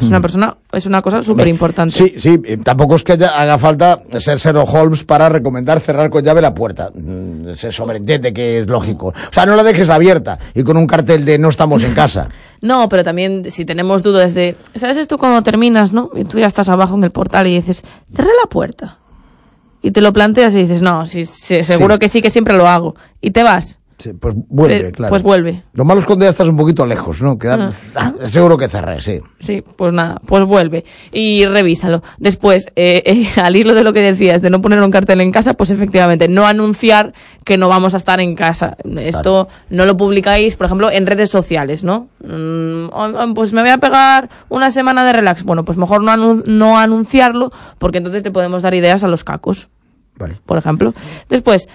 Es una cosa súper importante. Sí, tampoco es que haga falta ser Sherlock Holmes para recomendar cerrar con llave la puerta. Se sobreentiende que es lógico. O sea, no la dejes abierta y con un cartel de no estamos en casa. No, pero también si tenemos dudas de, ¿sabes esto cuando terminas, no? Y tú ya estás abajo en el portal y dices, cerré la puerta. Y te lo planteas y dices, no, sí, seguro que sí, que siempre lo hago. Y te vas. Sí, pues vuelve, claro. Pues vuelve. Lo malo es cuando ya estás un poquito lejos, ¿no? Seguro que cerré, sí. Sí, pues nada, pues vuelve y revísalo. Después, al hilo de lo que decías, de no poner un cartel en casa, pues efectivamente, no anunciar que no vamos a estar en casa. Esto no lo publicáis, por ejemplo, en redes sociales, ¿no? Pues me voy a pegar una semana de relax. Bueno, pues mejor no anunciarlo, porque entonces te podemos dar ideas a los cacos. Vale. Por ejemplo. Después,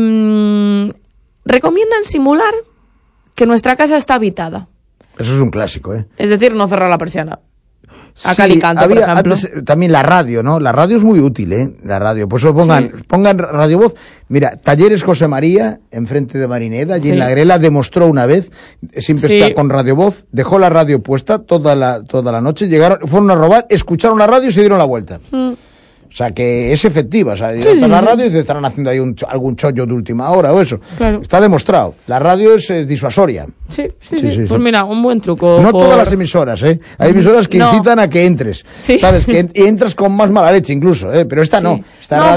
recomiendan simular que nuestra casa está habitada. Eso es un clásico, ¿eh? Es decir, no cerrar la persiana. A Sí, cal y canto, por ejemplo. Antes, también la radio, ¿no? La radio es muy útil, ¿eh? La radio. Pues pongan Radio Voz. Mira, Talleres José María, enfrente de Marineda, allí en La Grela, demostró una vez, siempre está con Radio Voz, dejó la radio puesta toda la noche, fueron a robar, escucharon la radio y se dieron la vuelta. O sea, que es efectiva. O sea, está la radio y te estarán haciendo ahí algún chollo de última hora o eso. Claro. Está demostrado. La radio es disuasoria. Sí. Pues mira, un buen truco. No todas las emisoras, ¿eh? Hay emisoras que incitan a que entres. Sí. ¿Sabes? Y entras con más mala leche incluso, ¿eh? Pero esta no. Esta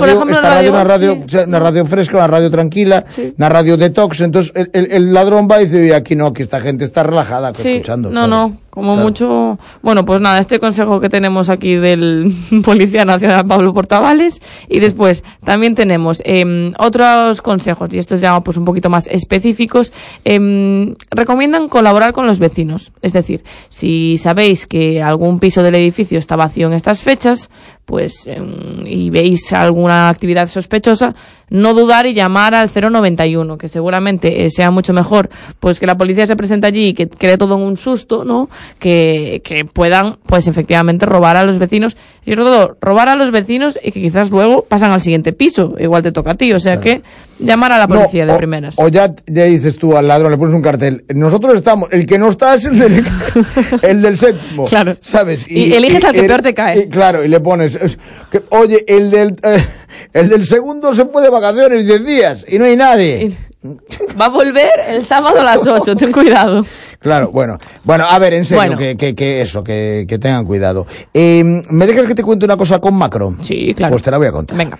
una radio fresca, una radio tranquila, una radio detox. Entonces el ladrón va y dice, aquí no, aquí esta gente está relajada escuchando. Como mucho. Bueno, pues nada, este consejo que tenemos aquí del Policía Nacional Pablo Portavales. Y después también tenemos otros consejos, y estos ya pues un poquito más específicos. Recomiendan colaborar con los vecinos. Es decir, si sabéis que algún piso del edificio está vacío en estas fechas, pues y veis alguna actividad sospechosa, no dudar y llamar al 091, que seguramente sea mucho mejor pues que la policía se presente allí y que quede todo en un susto, ¿no? Que puedan pues efectivamente robar a los vecinos Y sobre todo, robar a los vecinos y que quizás luego pasan al siguiente piso. Igual te toca a ti, o sea que llamar a la policía de primeras. O ya dices tú al ladrón, le pones un cartel, nosotros estamos, el que no está es el del séptimo, claro. ¿sabes? Y eliges al que peor te cae. Claro, y le pones, oye, el del segundo se fue de vacaciones 10 días y no hay nadie. Va a volver el sábado a las 8, ten cuidado. Claro, bueno, a ver, en serio, que tengan cuidado. ¿Me dejas que te cuente una cosa con Macro? Sí, claro. Pues te la voy a contar. Venga.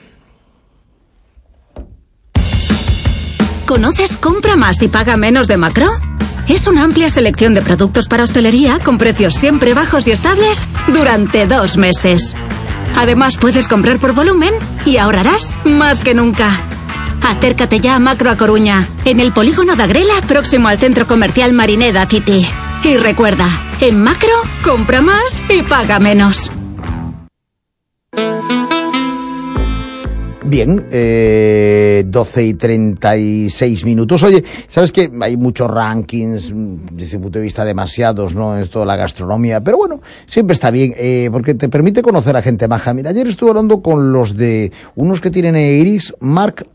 ¿Conoces Compra Más y Paga Menos de Macro? Es una amplia selección de productos para hostelería con precios siempre bajos y estables durante 2 meses. Además, puedes comprar por volumen y ahorrarás más que nunca. Acércate ya a Macro a Coruña, en el polígono de Agrela, próximo al centro comercial Marineda City. Y recuerda, en Macro, compra más y paga menos. Bien, 12 y 36 minutos. Oye, ¿sabes qué? Hay muchos rankings, desde un punto de vista demasiados, ¿no? En toda la gastronomía, pero bueno, siempre está bien, porque te permite conocer a gente maja. Mira, ayer estuve hablando con los de unos que tienen en Iris, Marc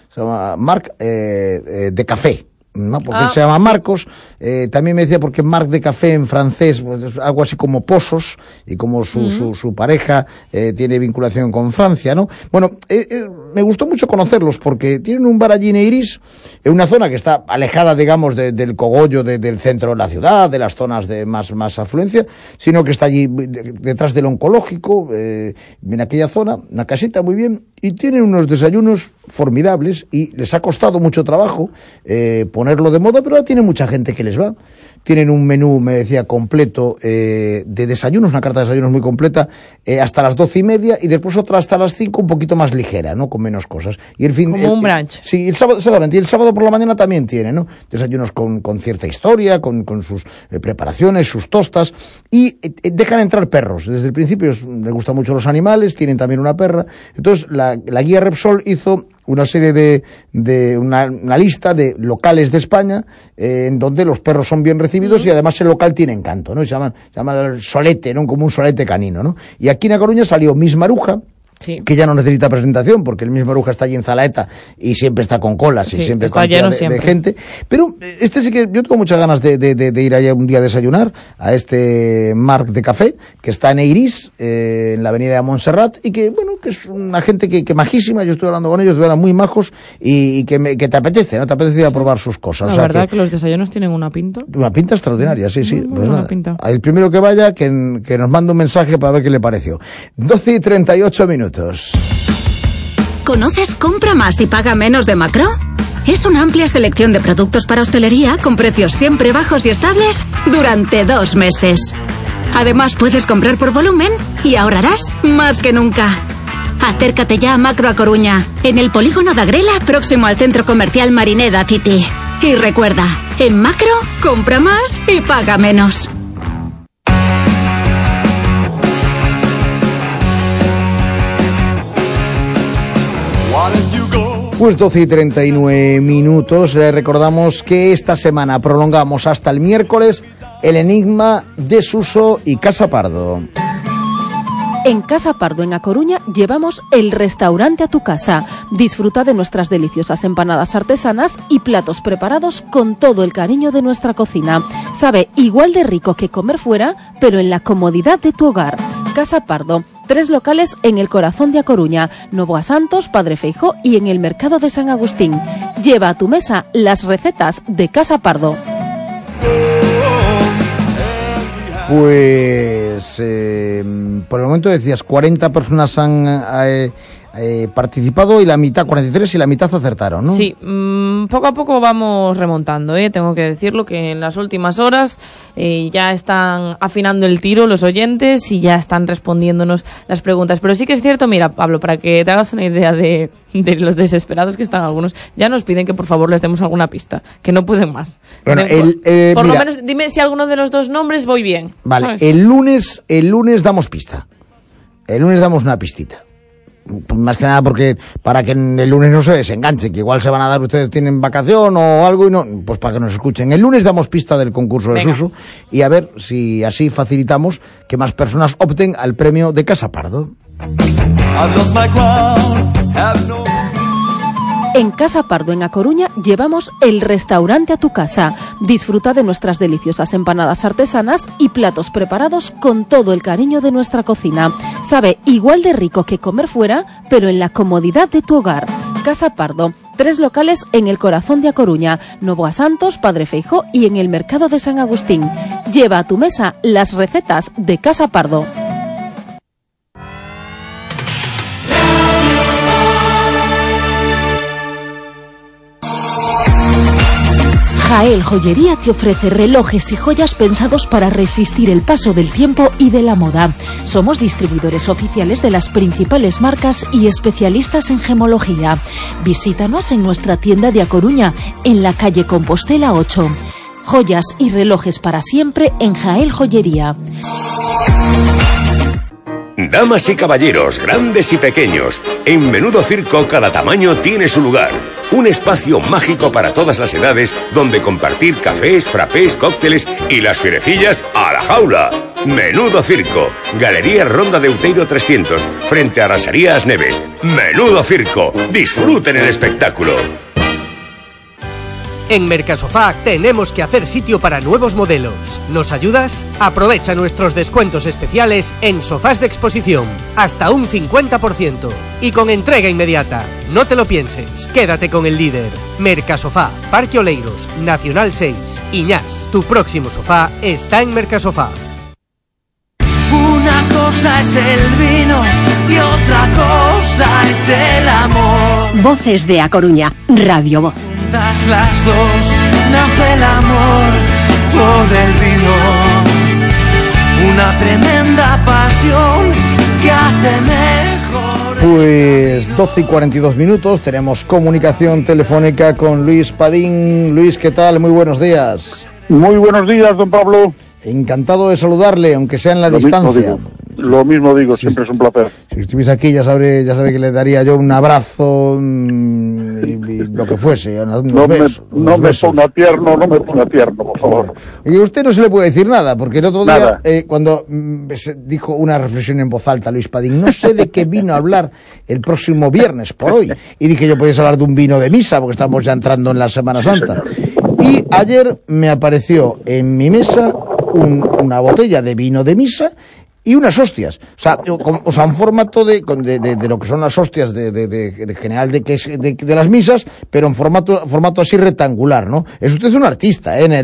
de café, ¿no? Porque él se llama Marcos. También me decía porque Marc de café en francés, pues es algo así como Pozos, y como su pareja tiene vinculación con Francia, ¿no? Bueno, me gustó mucho conocerlos porque tienen un bar allí en Iris, en una zona que está alejada, digamos, del cogollo del centro de la ciudad, de las zonas de más afluencia, sino que está allí detrás del oncológico, en aquella zona, una casita muy bien, y tienen unos desayunos formidables y les ha costado mucho trabajo ponerlo de moda, pero ahora tiene mucha gente que les va. Tienen un menú, me decía, completo de desayunos, una carta de desayunos muy completa, hasta las 12:30, y después otra hasta las 5, un poquito más ligera, ¿no? Con menos cosas. Y el fin, como un brunch. Sí, el sábado, exactamente. Y el sábado por la mañana también tiene, ¿no? Desayunos con cierta historia, con sus preparaciones, sus tostas, y dejan entrar perros. Desde el principio les gustan mucho los animales, tienen también una perra. Entonces la guía Repsol hizo una serie de una lista de locales de España en donde los perros son bien recibidos y además el local tiene encanto, ¿no? Se llama el solete, ¿no? Como un solete canino, ¿no? Y aquí en A Coruña salió Miss Maruja, sí, que ya no necesita presentación porque el mismo Maruja está allí en Zalaeta y siempre está con colas y siempre está con lleno de gente, pero sí que yo tengo muchas ganas de ir allá un día a desayunar a este Marc de café que está en Eiris, en la avenida de Montserrat, y que bueno, que es una gente que majísima. Yo estoy hablando con ellos, eran muy majos, y que te apetece, ¿no? Te apetece ir a probar sus cosas. La verdad que los desayunos tienen una pinta extraordinaria, sí. Pues nada, pinta. El primero que vaya que nos mande un mensaje para ver qué le pareció. 12 y 38 minutos. ¿Conoces Compra Más y Paga Menos de Macro? Es una amplia selección de productos para hostelería con precios siempre bajos y estables durante 2 meses. Además, puedes comprar por volumen y ahorrarás más que nunca. Acércate ya a Macro a Coruña, en el polígono de Agrela, próximo al centro comercial Marineda City. Y recuerda, en Macro, compra más y paga menos. Pues 12 y 39 minutos. Recordamos que esta semana prolongamos hasta el miércoles el enigma de Suso y Casa Pardo. En Casa Pardo, en A Coruña, llevamos el restaurante a tu casa. Disfruta de nuestras deliciosas empanadas artesanas y platos preparados con todo el cariño de nuestra cocina. Sabe igual de rico que comer fuera, pero en la comodidad de tu hogar. Casa Pardo, 3 locales en el corazón de A Coruña, Novoa Santos, Padre Feijó y en el Mercado de San Agustín. Lleva a tu mesa las recetas de Casa Pardo. Pues por el momento decías 40 personas han participado y la mitad, 43, y la mitad acertaron, ¿no? Sí, poco a poco vamos remontando, tengo que decirlo que en las últimas horas ya están afinando el tiro los oyentes y ya están respondiéndonos las preguntas, pero sí que es cierto, mira, Pablo, para que te hagas una idea de los desesperados que están algunos, ya nos piden que por favor les demos alguna pista, que no pueden más. Bueno, por mira, lo menos dime si alguno de los 2 nombres voy bien. Vale, ¿sabes? el lunes damos pista. El lunes damos una pistita. más que nada porque para que el lunes no se desenganchen, que igual se van a dar, ustedes tienen vacación o algo y no, pues para que nos escuchen. El lunes damos pista del concurso de Suso y a ver si así facilitamos que más personas opten al premio de Casa Pardo. En Casa Pardo, en A Coruña, llevamos el restaurante a tu casa. Disfruta de nuestras deliciosas empanadas artesanas y platos preparados con todo el cariño de nuestra cocina. Sabe igual de rico que comer fuera, pero en la comodidad de tu hogar. Casa Pardo, 3 locales en el corazón de A Coruña, Novoa Santos, Padre Feijó y en el Mercado de San Agustín. Lleva a tu mesa las recetas de Casa Pardo. Jael Joyería te ofrece relojes y joyas pensados para resistir el paso del tiempo y de la moda. Somos distribuidores oficiales de las principales marcas y especialistas en gemología. Visítanos en nuestra tienda de A Coruña, en la calle Compostela 8. Joyas y relojes para siempre en Jael Joyería. Damas y caballeros, grandes y pequeños, en Menudo Circo cada tamaño tiene su lugar. Un espacio mágico para todas las edades donde compartir cafés, frappés, cócteles y las fierecillas a la jaula. Menudo Circo, Galería Ronda de Outeiro 300, frente a Raserías Neves. Menudo Circo, disfruten el espectáculo. En Mercasofá tenemos que hacer sitio para nuevos modelos. ¿Nos ayudas? Aprovecha nuestros descuentos especiales en sofás de exposición, hasta un 50%. Y con entrega inmediata. No te lo pienses, quédate con el líder. Mercasofá, Parque Oleiros, Nacional 6, Iñás. Tu próximo sofá está en Mercasofá. Una cosa es el vino y otra cosa es el amor. Voces de A Coruña, Radio Voz. Juntas las dos nace el amor por el vino. Una tremenda pasión que hace mejor. Pues 12 y 42 minutos, tenemos comunicación telefónica con Luis Padín. Luis, ¿qué tal? Muy buenos días. Muy buenos días, don Pablo. Encantado de saludarle, aunque sea en la distancia. Lo mismo digo, siempre es un placer. Si estuviese aquí ya sabe que le daría yo un abrazo y lo que fuese, unos besos. No me ponga tierno, por favor. Y a usted no se le puede decir nada, porque el otro día, cuando dijo una reflexión en voz alta, Luis Padín, no sé de qué vino a hablar el próximo viernes, por hoy. Y dije, yo podéis hablar de un vino de misa, porque estamos ya entrando en la Semana Santa. Y ayer me apareció en mi mesa una botella de vino de misa y unas hostias, o sea, un formato de lo que son las hostias de general de las misas, pero en formato así rectangular, ¿no? Es usted un artista, en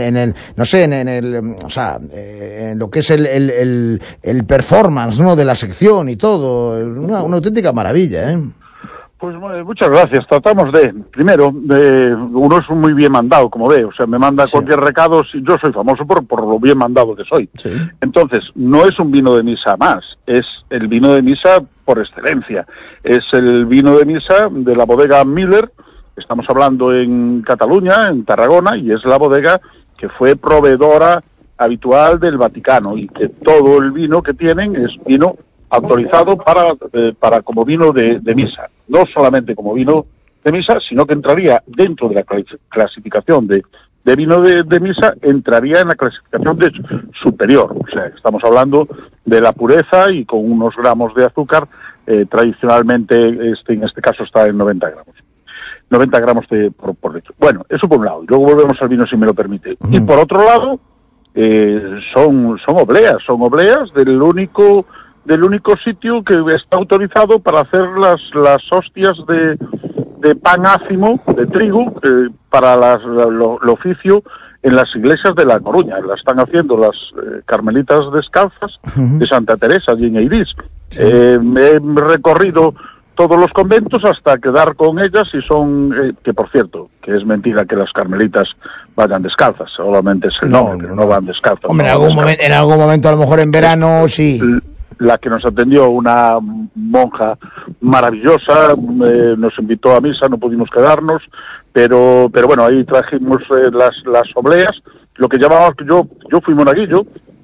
lo que es el performance, ¿no? De la sección y todo, una auténtica maravilla, ¿eh? Pues muchas gracias. Tratamos primero, uno es muy bien mandado, como ve, o sea, me manda cualquier recado, yo soy famoso por lo bien mandado que soy. Sí. Entonces, no es un vino de misa más, es el vino de misa por excelencia. Es el vino de misa de la bodega Miller, estamos hablando en Cataluña, en Tarragona, y es la bodega que fue proveedora habitual del Vaticano, y que todo el vino que tienen es vino autorizado para como vino de misa, no solamente como vino de misa, sino que entraría dentro de la clasificación de vino de misa, entraría en la clasificación de superior, o sea, estamos hablando de la pureza y con unos gramos de azúcar, tradicionalmente en este caso está en 90 gramos por litro. Bueno, eso por un lado, y luego volvemos al vino si me lo permite. Y por otro lado, son obleas del único sitio que está autorizado para hacer las hostias de pan ácimo, de trigo, para el oficio en las iglesias de La Coruña. La están haciendo las Carmelitas Descalzas de Santa Teresa y en Eirís. Sí. He recorrido todos los conventos hasta quedar con ellas y son, que por cierto, que es mentira que las carmelitas vayan descalzas, solamente es el nombre, no van descalzas. Hombre, en algún momento, a lo mejor en verano, sí. La que nos atendió, una monja maravillosa, nos invitó a misa, no pudimos quedarnos, pero bueno, ahí trajimos las obleas, lo que llamábamos, yo fui monaguillo,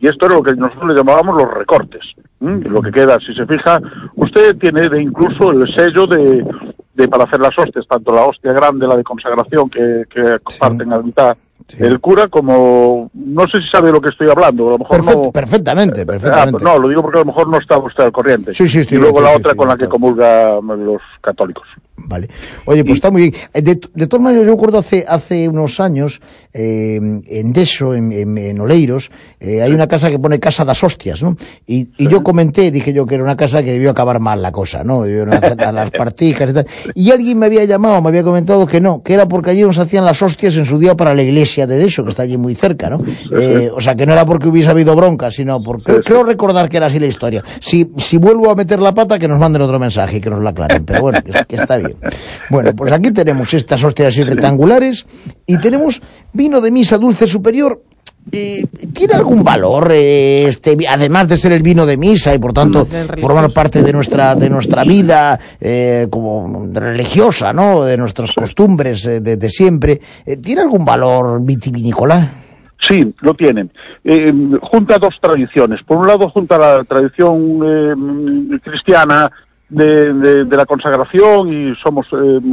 Y esto era lo que nosotros le llamábamos los recortes. Lo que queda, si se fija, usted tiene incluso el sello de para hacer las hostias, tanto la hostia grande, la de consagración, que comparten a mitad el cura, como... No sé si sabe de lo que estoy hablando, a lo mejor no... Perfectamente. No, lo digo porque a lo mejor no está usted al corriente. Sí, y luego la otra con la que comulgan los católicos. Vale. Oye, pues está muy bien. De todas maneras, yo recuerdo hace unos años, en Deso, en Oleiros, hay una casa que pone Casa das Hostias, ¿no? Y yo comenté, dije yo que era una casa que debió acabar mal la cosa, ¿no? Debieron hacer las partijas y tal. Y alguien me había llamado, me había comentado que no, que era porque allí nos hacían las hostias en su día para la iglesia de Deso, que está allí muy cerca, ¿no? O sea, que no era porque hubiese habido bronca, sino porque... Creo recordar que era así la historia. Si vuelvo a meter la pata, que nos manden otro mensaje y que nos la aclaren. Pero bueno, que está bien. Bueno, pues aquí tenemos estas hostias así rectangulares y tenemos vino de misa dulce superior. ¿Tiene algún valor además de ser el vino de misa y por tanto formar parte de nuestra vida como religiosa, ¿no? De nuestras costumbres de siempre? ¿Tiene algún valor vitivinícola? Sí, lo tienen. Junta dos tradiciones. Por un lado, junta la tradición cristiana de la consagración, y somos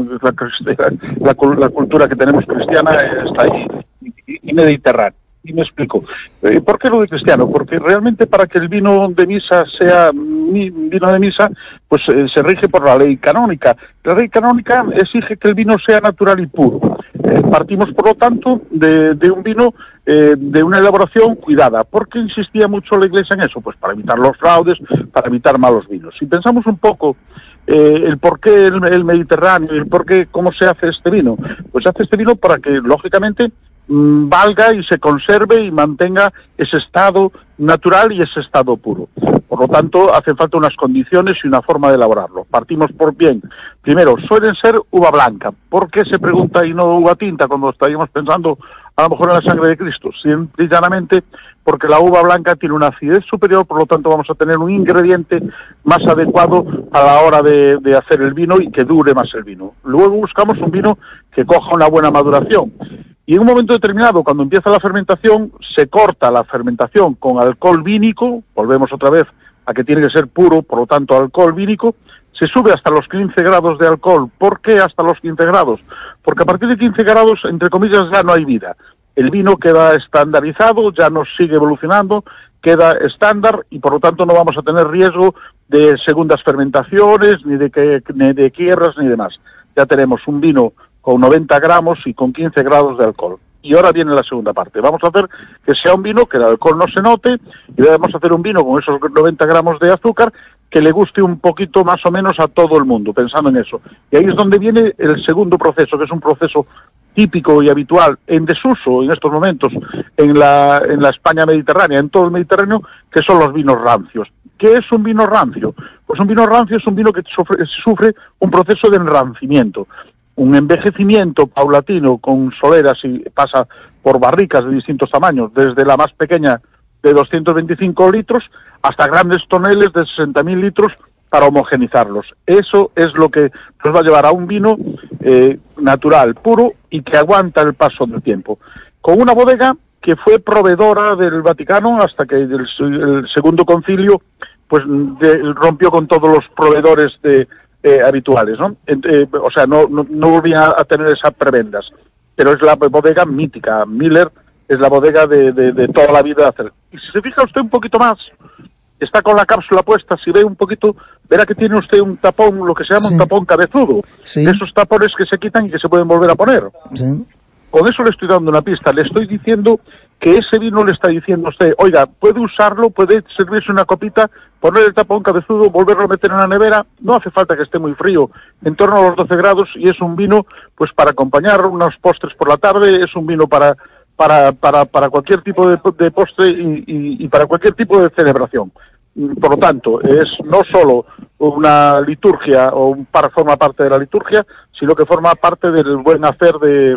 la cultura que tenemos cristiana está ahí, y mediterránea. Y me explico. ¿Por qué lo de cristiano? Porque realmente para que el vino de misa sea vino de misa, pues se rige por la ley canónica. La ley canónica exige que el vino sea natural y puro. Partimos, por lo tanto, de un vino de una elaboración cuidada. ¿Por qué insistía mucho la Iglesia en eso? Pues para evitar los fraudes, para evitar malos vinos. Si pensamos un poco el por qué el Mediterráneo, el por qué, cómo se hace este vino, pues se hace este vino para que, lógicamente, valga y se conserve y mantenga ese estado natural y ese estado puro. Por lo tanto, hace falta unas condiciones y una forma de elaborarlo. Partimos por bien. Primero, suelen ser uva blanca. ¿Por qué se pregunta y no uva tinta cuando estaríamos pensando a lo mejor en la sangre de Cristo? Simple y llanamente porque la uva blanca tiene una acidez superior, por lo tanto vamos a tener un ingrediente más adecuado a la hora de hacer el vino y que dure más el vino. Luego buscamos un vino que coja una buena maduración. Y en un momento determinado, cuando empieza la fermentación, se corta la fermentación con alcohol vínico, volvemos otra vez a que tiene que ser puro, por lo tanto alcohol vínico, se sube hasta los 15 grados de alcohol. ¿Por qué hasta los 15 grados? Porque a partir de 15 grados, entre comillas, ya no hay vida. El vino queda estandarizado, ya no sigue evolucionando, queda estándar y por lo tanto no vamos a tener riesgo de segundas fermentaciones, ni de quiebras, ni demás. Ya tenemos un vino con 90 gramos y con 15 grados de alcohol. Y ahora viene la segunda parte. Vamos a hacer que sea un vino que el alcohol no se note y vamos a hacer un vino con esos 90 gramos de azúcar que le guste un poquito más o menos a todo el mundo, pensando en eso. Y ahí es donde viene el segundo proceso, que es un proceso típico y habitual, en desuso en estos momentos, en la España mediterránea, en todo el Mediterráneo, que son los vinos rancios. ¿Qué es un vino rancio? Pues un vino rancio es un vino que sufre un proceso de enrancimiento. Un envejecimiento paulatino con soleras y pasa por barricas de distintos tamaños, desde la más pequeña de 225 litros hasta grandes toneles de 60.000 litros para homogenizarlos. Eso es lo que nos va a llevar a un vino natural, puro y que aguanta el paso del tiempo. Con una bodega que fue proveedora del Vaticano hasta que el Segundo Concilio pues rompió con todos los proveedores habituales, ¿no? O sea, no volvía a tener esas prebendas, pero es la bodega mítica. Miller es la bodega de toda la vida. Y si se fija usted un poquito más, está con la cápsula puesta, si ve un poquito, verá que tiene usted un tapón, lo que se llama un tapón cabezudo. Sí. Esos tapones que se quitan y que se pueden volver a poner. Sí. Con eso le estoy dando una pista, le estoy diciendo que ese vino le está diciendo a usted, oiga, puede usarlo, puede servirse una copita, poner el tapón cabezudo, volverlo a meter en la nevera, no hace falta que esté muy frío, en torno a los 12 grados, y es un vino pues para acompañar unos postres por la tarde, es un vino para cualquier tipo de postre y para cualquier tipo de celebración. Por lo tanto, es no solo una liturgia forma parte de la liturgia, sino que forma parte del buen hacer de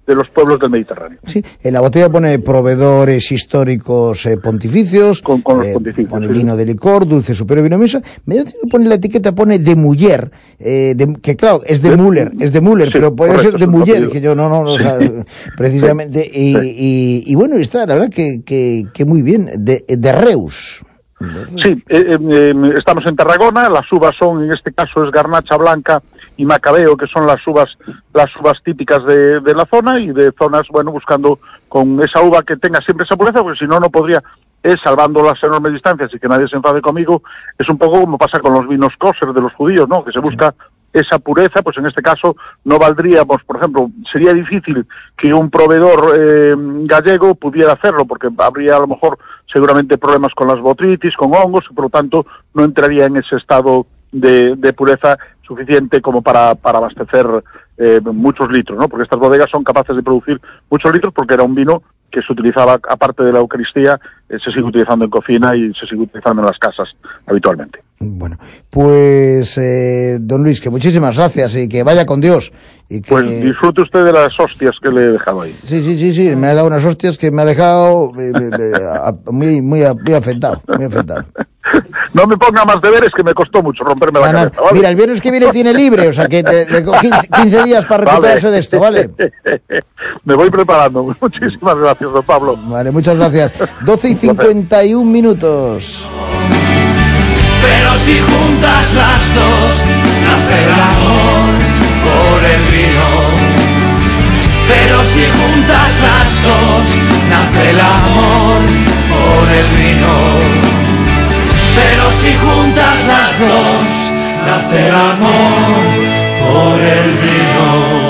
los pueblos del Mediterráneo. Sí, en la botella pone proveedores históricos pontificios, con los pontificios, pone vino de licor, dulce superior, vino misa. Me pone la etiqueta, pone de muller, que claro, es de Müller, sí, pero puede ser de muller, que yo no, o sea, precisamente, y bueno, está, la verdad que muy bien, de Reus. Sí, estamos en Tarragona, las uvas son, en este caso es Garnacha Blanca y Macabeo, que son las uvas típicas de la zona y de zonas, bueno, buscando con esa uva que tenga siempre esa pureza, porque si no, no podría, salvando las enormes distancias y que nadie se enfade conmigo, es un poco como pasa con los vinos kosher de los judíos, ¿no? Que se busca esa pureza, pues en este caso no valdríamos, por ejemplo, sería difícil que un proveedor gallego pudiera hacerlo, porque habría a lo mejor seguramente problemas con las botrytis, con hongos, y por lo tanto no entraría en ese estado de pureza suficiente como para abastecer muchos litros, ¿no? Porque estas bodegas son capaces de producir muchos litros porque era un vino que se utilizaba, aparte de la Eucaristía, se sigue utilizando en cocina y se sigue utilizando en las casas habitualmente. Bueno, pues don Luis, que muchísimas gracias y que vaya con Dios. Y que... Pues disfrute usted de las hostias que le he dejado ahí. Sí, me ha dado unas hostias que me ha dejado muy afectado, muy afectado. No me ponga más deberes, que me costó mucho romperme la cabeza, ¿vale? Mira, el viernes que viene tiene libre, o sea que le cogí 15 días para recuperarse de esto, ¿vale? Me voy preparando. Muchísimas gracias, don Pablo. Vale, muchas gracias. 12:51 minutos. Pero si juntas las dos, nace el amor por el vino. Pero si juntas las dos, nace el amor por el vino. Pero si juntas las dos, nace el amor por el vino.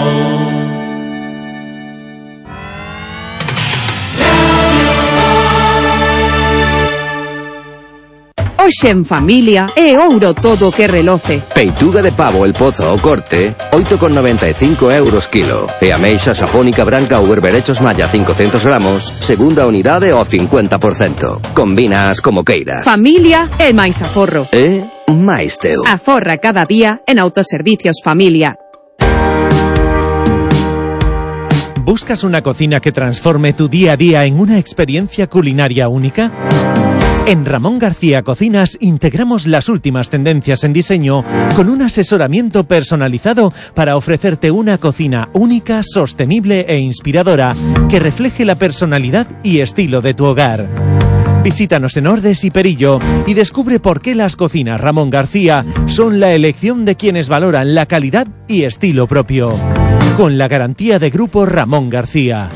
Hoxe en familia é ouro todo o que reloce. Peituga de pavo, el pozo o corte, 8,95 € kilo. E ameixa sapónica branca ou berberechos malla 500 gramos, segunda unidade ao 50%. Combinas como queiras. Familia é máis aforro. E máis teu. Aforra cada día en Autoservicios Familia. ¿Buscas una cocina que transforme tu día a día en una experiencia culinaria única? En Ramón García Cocinas integramos las últimas tendencias en diseño con un asesoramiento personalizado para ofrecerte una cocina única, sostenible e inspiradora que refleje la personalidad y estilo de tu hogar. Visítanos en Ordes y Perillo y descubre por qué las cocinas Ramón García son la elección de quienes valoran la calidad y estilo propio. Con la garantía de Grupo Ramón García.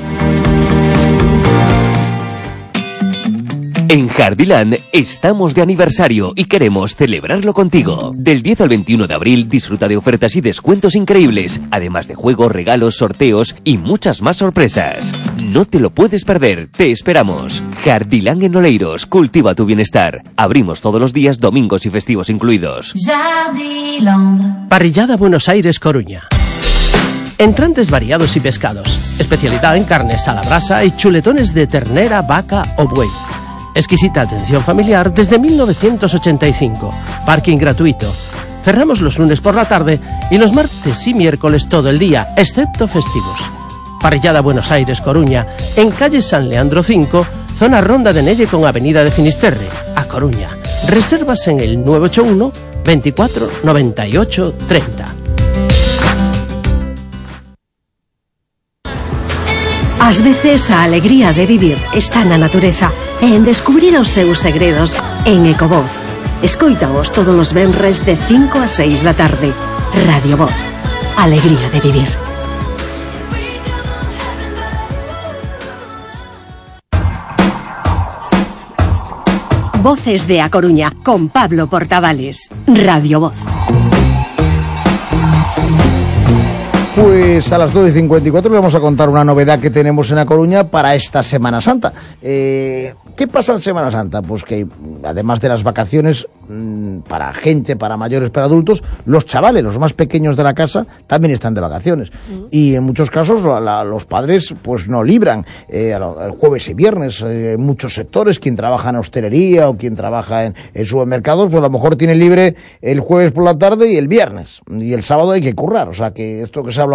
En Jardiland estamos de aniversario y queremos celebrarlo contigo. Del 10 al 21 de abril disfruta de ofertas y descuentos increíbles, además de juegos, regalos, sorteos y muchas más sorpresas. No te lo puedes perder, te esperamos. Jardiland en Oleiros, cultiva tu bienestar. Abrimos todos los días, domingos y festivos incluidos. Parrillada Buenos Aires, Coruña. Entrantes variados y pescados, especialidad en carnes a la brasa y chuletones de ternera, vaca o buey. Exquisita atención familiar desde 1985. Parking gratuito. Cerramos los lunes por la tarde y los martes y miércoles todo el día, excepto festivos. Parrillada Buenos Aires, Coruña, en calle San Leandro 5, zona Ronda de Nelle con avenida de Finisterre, a Coruña. Reservas en el 981 24 98 30. Ás veces a alegría de vivir está na natureza e en descubrir os seus segredos en Ecovoz. Escóitaos todos os venres de 5 a 6 da tarde. Radio Voz. Alegría de vivir. Voces de A Coruña con Pablo Portavales. Radio Voz. Pues a las 12:54 les vamos a contar una novedad que tenemos en A Coruña para esta Semana Santa. ¿Qué pasa en Semana Santa? Pues que además de las vacaciones para gente, para mayores, para adultos, los chavales, los más pequeños de la casa, también están de vacaciones. Y en muchos casos los padres pues no libran el jueves y viernes. En muchos sectores, quien trabaja en hostelería o quien trabaja en supermercados, pues a lo mejor tiene libre el jueves por la tarde y el viernes. Y el sábado hay que currar. O sea que esto que se habla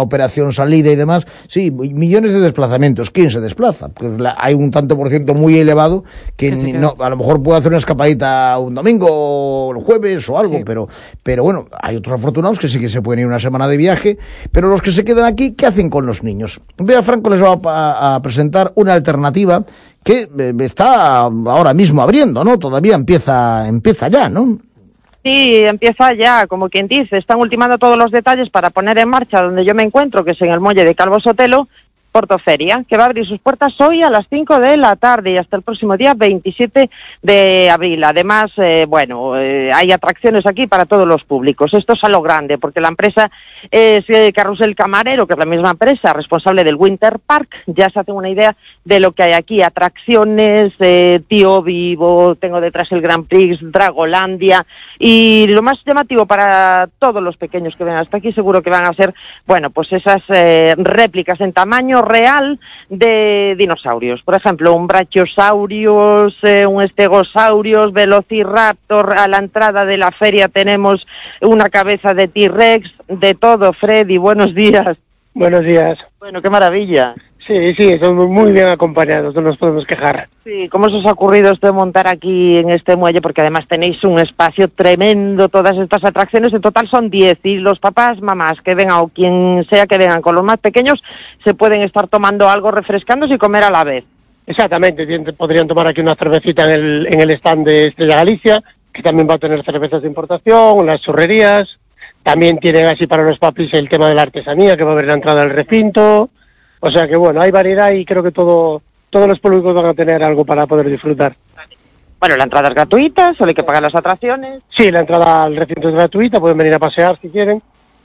operación salida y demás, sí, millones de desplazamientos. ¿Quién se desplaza? Pues hay un tanto por ciento muy elevado que a lo mejor puede hacer una escapadita un domingo o el jueves o algo, pero bueno, hay otros afortunados que sí que se pueden ir una semana de viaje, pero los que se quedan aquí, ¿qué hacen con los niños? Bea Franco les va a presentar una alternativa que está ahora mismo abriendo, ¿no? Todavía empieza ya, ¿no? Sí, empieza ya, como quien dice. Están ultimando todos los detalles para poner en marcha donde yo me encuentro, que es en el muelle de Calvo Sotelo, Portoferia, que va a abrir sus puertas hoy a las 5 de la tarde y hasta el próximo día 27 de abril. Además, hay atracciones aquí para todos los públicos. Esto es a lo grande, porque la empresa es Carrusel Camarero, que es la misma empresa responsable del Winter Park. Ya se hacen una idea de lo que hay aquí. Atracciones, Tío Vivo, tengo detrás el Grand Prix, Dragolandia, y lo más llamativo para todos los pequeños que ven hasta aquí seguro que van a ser, pues esas réplicas en tamaño real de dinosaurios. Por ejemplo, un Brachiosaurus, un Stegosaurus, Velociraptor. A la entrada de la feria tenemos una cabeza de T-Rex, de todo. Freddy, buenos días. Buenos días. Bueno, qué maravilla. Sí, estamos muy bien acompañados, no nos podemos quejar. Sí, ¿cómo se os ha ocurrido esto de montar aquí en este muelle? Porque además tenéis un espacio tremendo, todas estas atracciones, en total son 10, y los papás, mamás que vengan, o quien sea que vengan con los más pequeños, se pueden estar tomando algo, refrescándose y comer a la vez. Exactamente, podrían tomar aquí una cervecita en el stand de Estrella Galicia, que también va a tener cervezas de importación, las churrerías. También tienen así para los papis el tema de la artesanía, que va a haber la entrada al recinto. O sea que hay variedad y creo que todos los públicos van a tener algo para poder disfrutar. Bueno, la entrada es gratuita, solo hay que pagar las atracciones. Sí, la entrada al recinto es gratuita, pueden venir a pasear si quieren.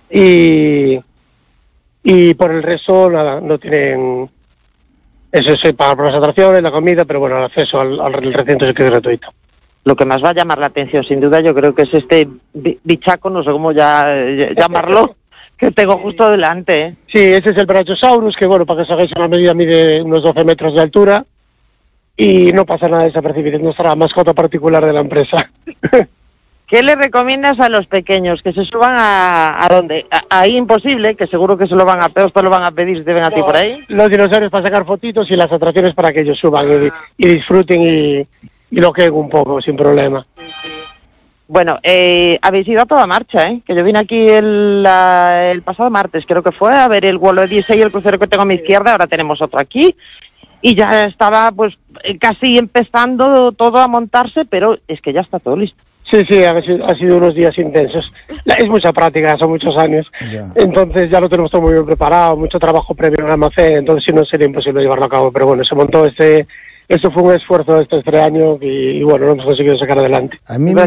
Y por el resto, nada, no tienen... Eso se paga por las atracciones, la comida, pero el acceso al recinto sí que es gratuito. Lo que más va a llamar la atención, sin duda, yo creo que es este bichaco, no sé cómo llamarlo, que tengo justo delante, ¿eh? Sí, ese es el Brachiosaurus, que para que os hagáis una medida, mide unos 12 metros de altura y no pasa nada desapercibido, es nuestra mascota particular de la empresa. ¿Qué le recomiendas a los pequeños? ¿Que se suban a dónde? Ahí imposible, que seguro que se lo van a pedir si te ven a ti por ahí. Los dinosaurios para sacar fotitos y las atracciones para que ellos suban y disfruten y lo queden un poco, sin problema. Bueno, habéis ido a toda marcha, ¿eh? Que yo vine aquí el pasado martes, creo que fue, a ver el vuelo de 16 y el crucero que tengo a mi izquierda, ahora tenemos otro aquí, y ya estaba casi empezando todo a montarse, pero es que ya está todo listo. Sí, ha sido unos días intensos. Es mucha práctica, son muchos años. Entonces ya lo tenemos todo muy bien preparado, mucho trabajo previo en el almacén, entonces si no sería imposible llevarlo a cabo, pero se montó esto fue un esfuerzo de este año y lo hemos conseguido sacar adelante. A mí me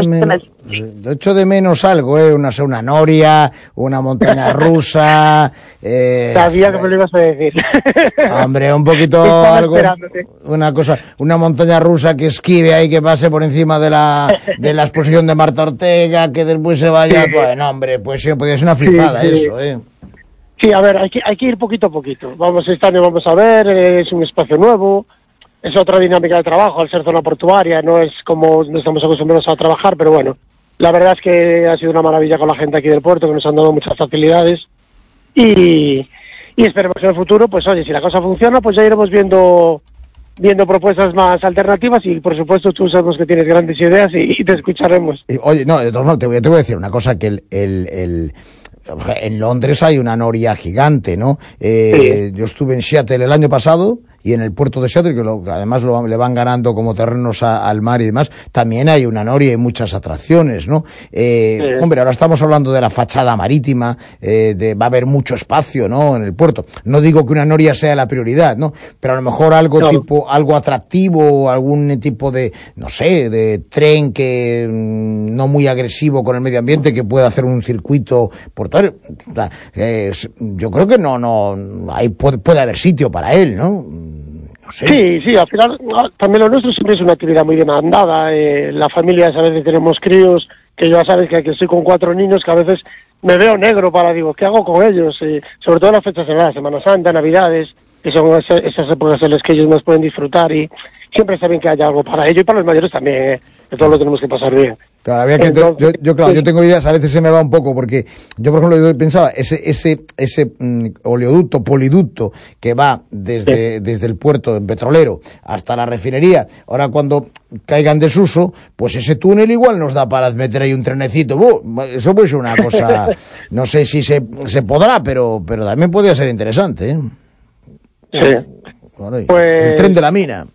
echo de menos algo, una noria, una montaña rusa. Sabía que me lo ibas a decir. Hombre, un poquito algo, una cosa, una montaña rusa que esquive ahí, que pase por encima de la exposición de Marta Ortega, que después se vaya. Sí. Bueno, hombre, pues sí, podría ser una flipada eso, Sí, a ver, hay que ir poquito a poquito. Este año vamos a ver, es un espacio nuevo. Es otra dinámica de trabajo, al ser zona portuaria, no es como no estamos acostumbrados a trabajar, pero la verdad es que ha sido una maravilla con la gente aquí del puerto, que nos han dado muchas facilidades y esperemos que en el futuro, si la cosa funciona, ya iremos viendo propuestas más alternativas y, por supuesto, tú sabes que tienes grandes ideas y te escucharemos. Oye, te voy a decir una cosa, que en Londres hay una noria gigante, ¿no? Sí. Yo estuve en Seattle el año pasado y en el puerto de Seattle, que además le van ganando como terrenos al mar y demás, también hay una noria y muchas atracciones, ¿no? Sí. Hombre, ahora estamos hablando de la fachada marítima, va a haber mucho espacio, ¿no? En el puerto. No digo que una noria sea la prioridad, ¿no? Pero a lo mejor algo atractivo, algún tipo de, no sé, de tren que no muy agresivo con el medio ambiente, que pueda hacer un circuito portuario. Yo creo que ahí puede haber sitio para él, ¿no? No sé. Sí, al final también lo nuestro siempre es una actividad muy demandada. La familia, a veces tenemos críos, que ya sabes que estoy con 4 niños, que a veces me veo negro digo, ¿qué hago con ellos? Sobre todo en las fechas de Semana Santa, Navidades, que son esas épocas en las que ellos más pueden disfrutar y siempre está bien que haya algo para ellos y para los mayores también, que todos lo tenemos que pasar bien. Claro, había que yo tengo ideas, a veces se me va un poco, porque yo, por ejemplo, yo pensaba, ese oleoducto, poliducto, que va desde el puerto petrolero hasta la refinería, ahora cuando caiga en desuso, pues ese túnel igual nos da para meter ahí un trenecito. Eso puede ser una cosa, no sé si se podrá, pero también podría ser interesante, ¿eh? Sí. Bueno, Pues- el tren de la mina.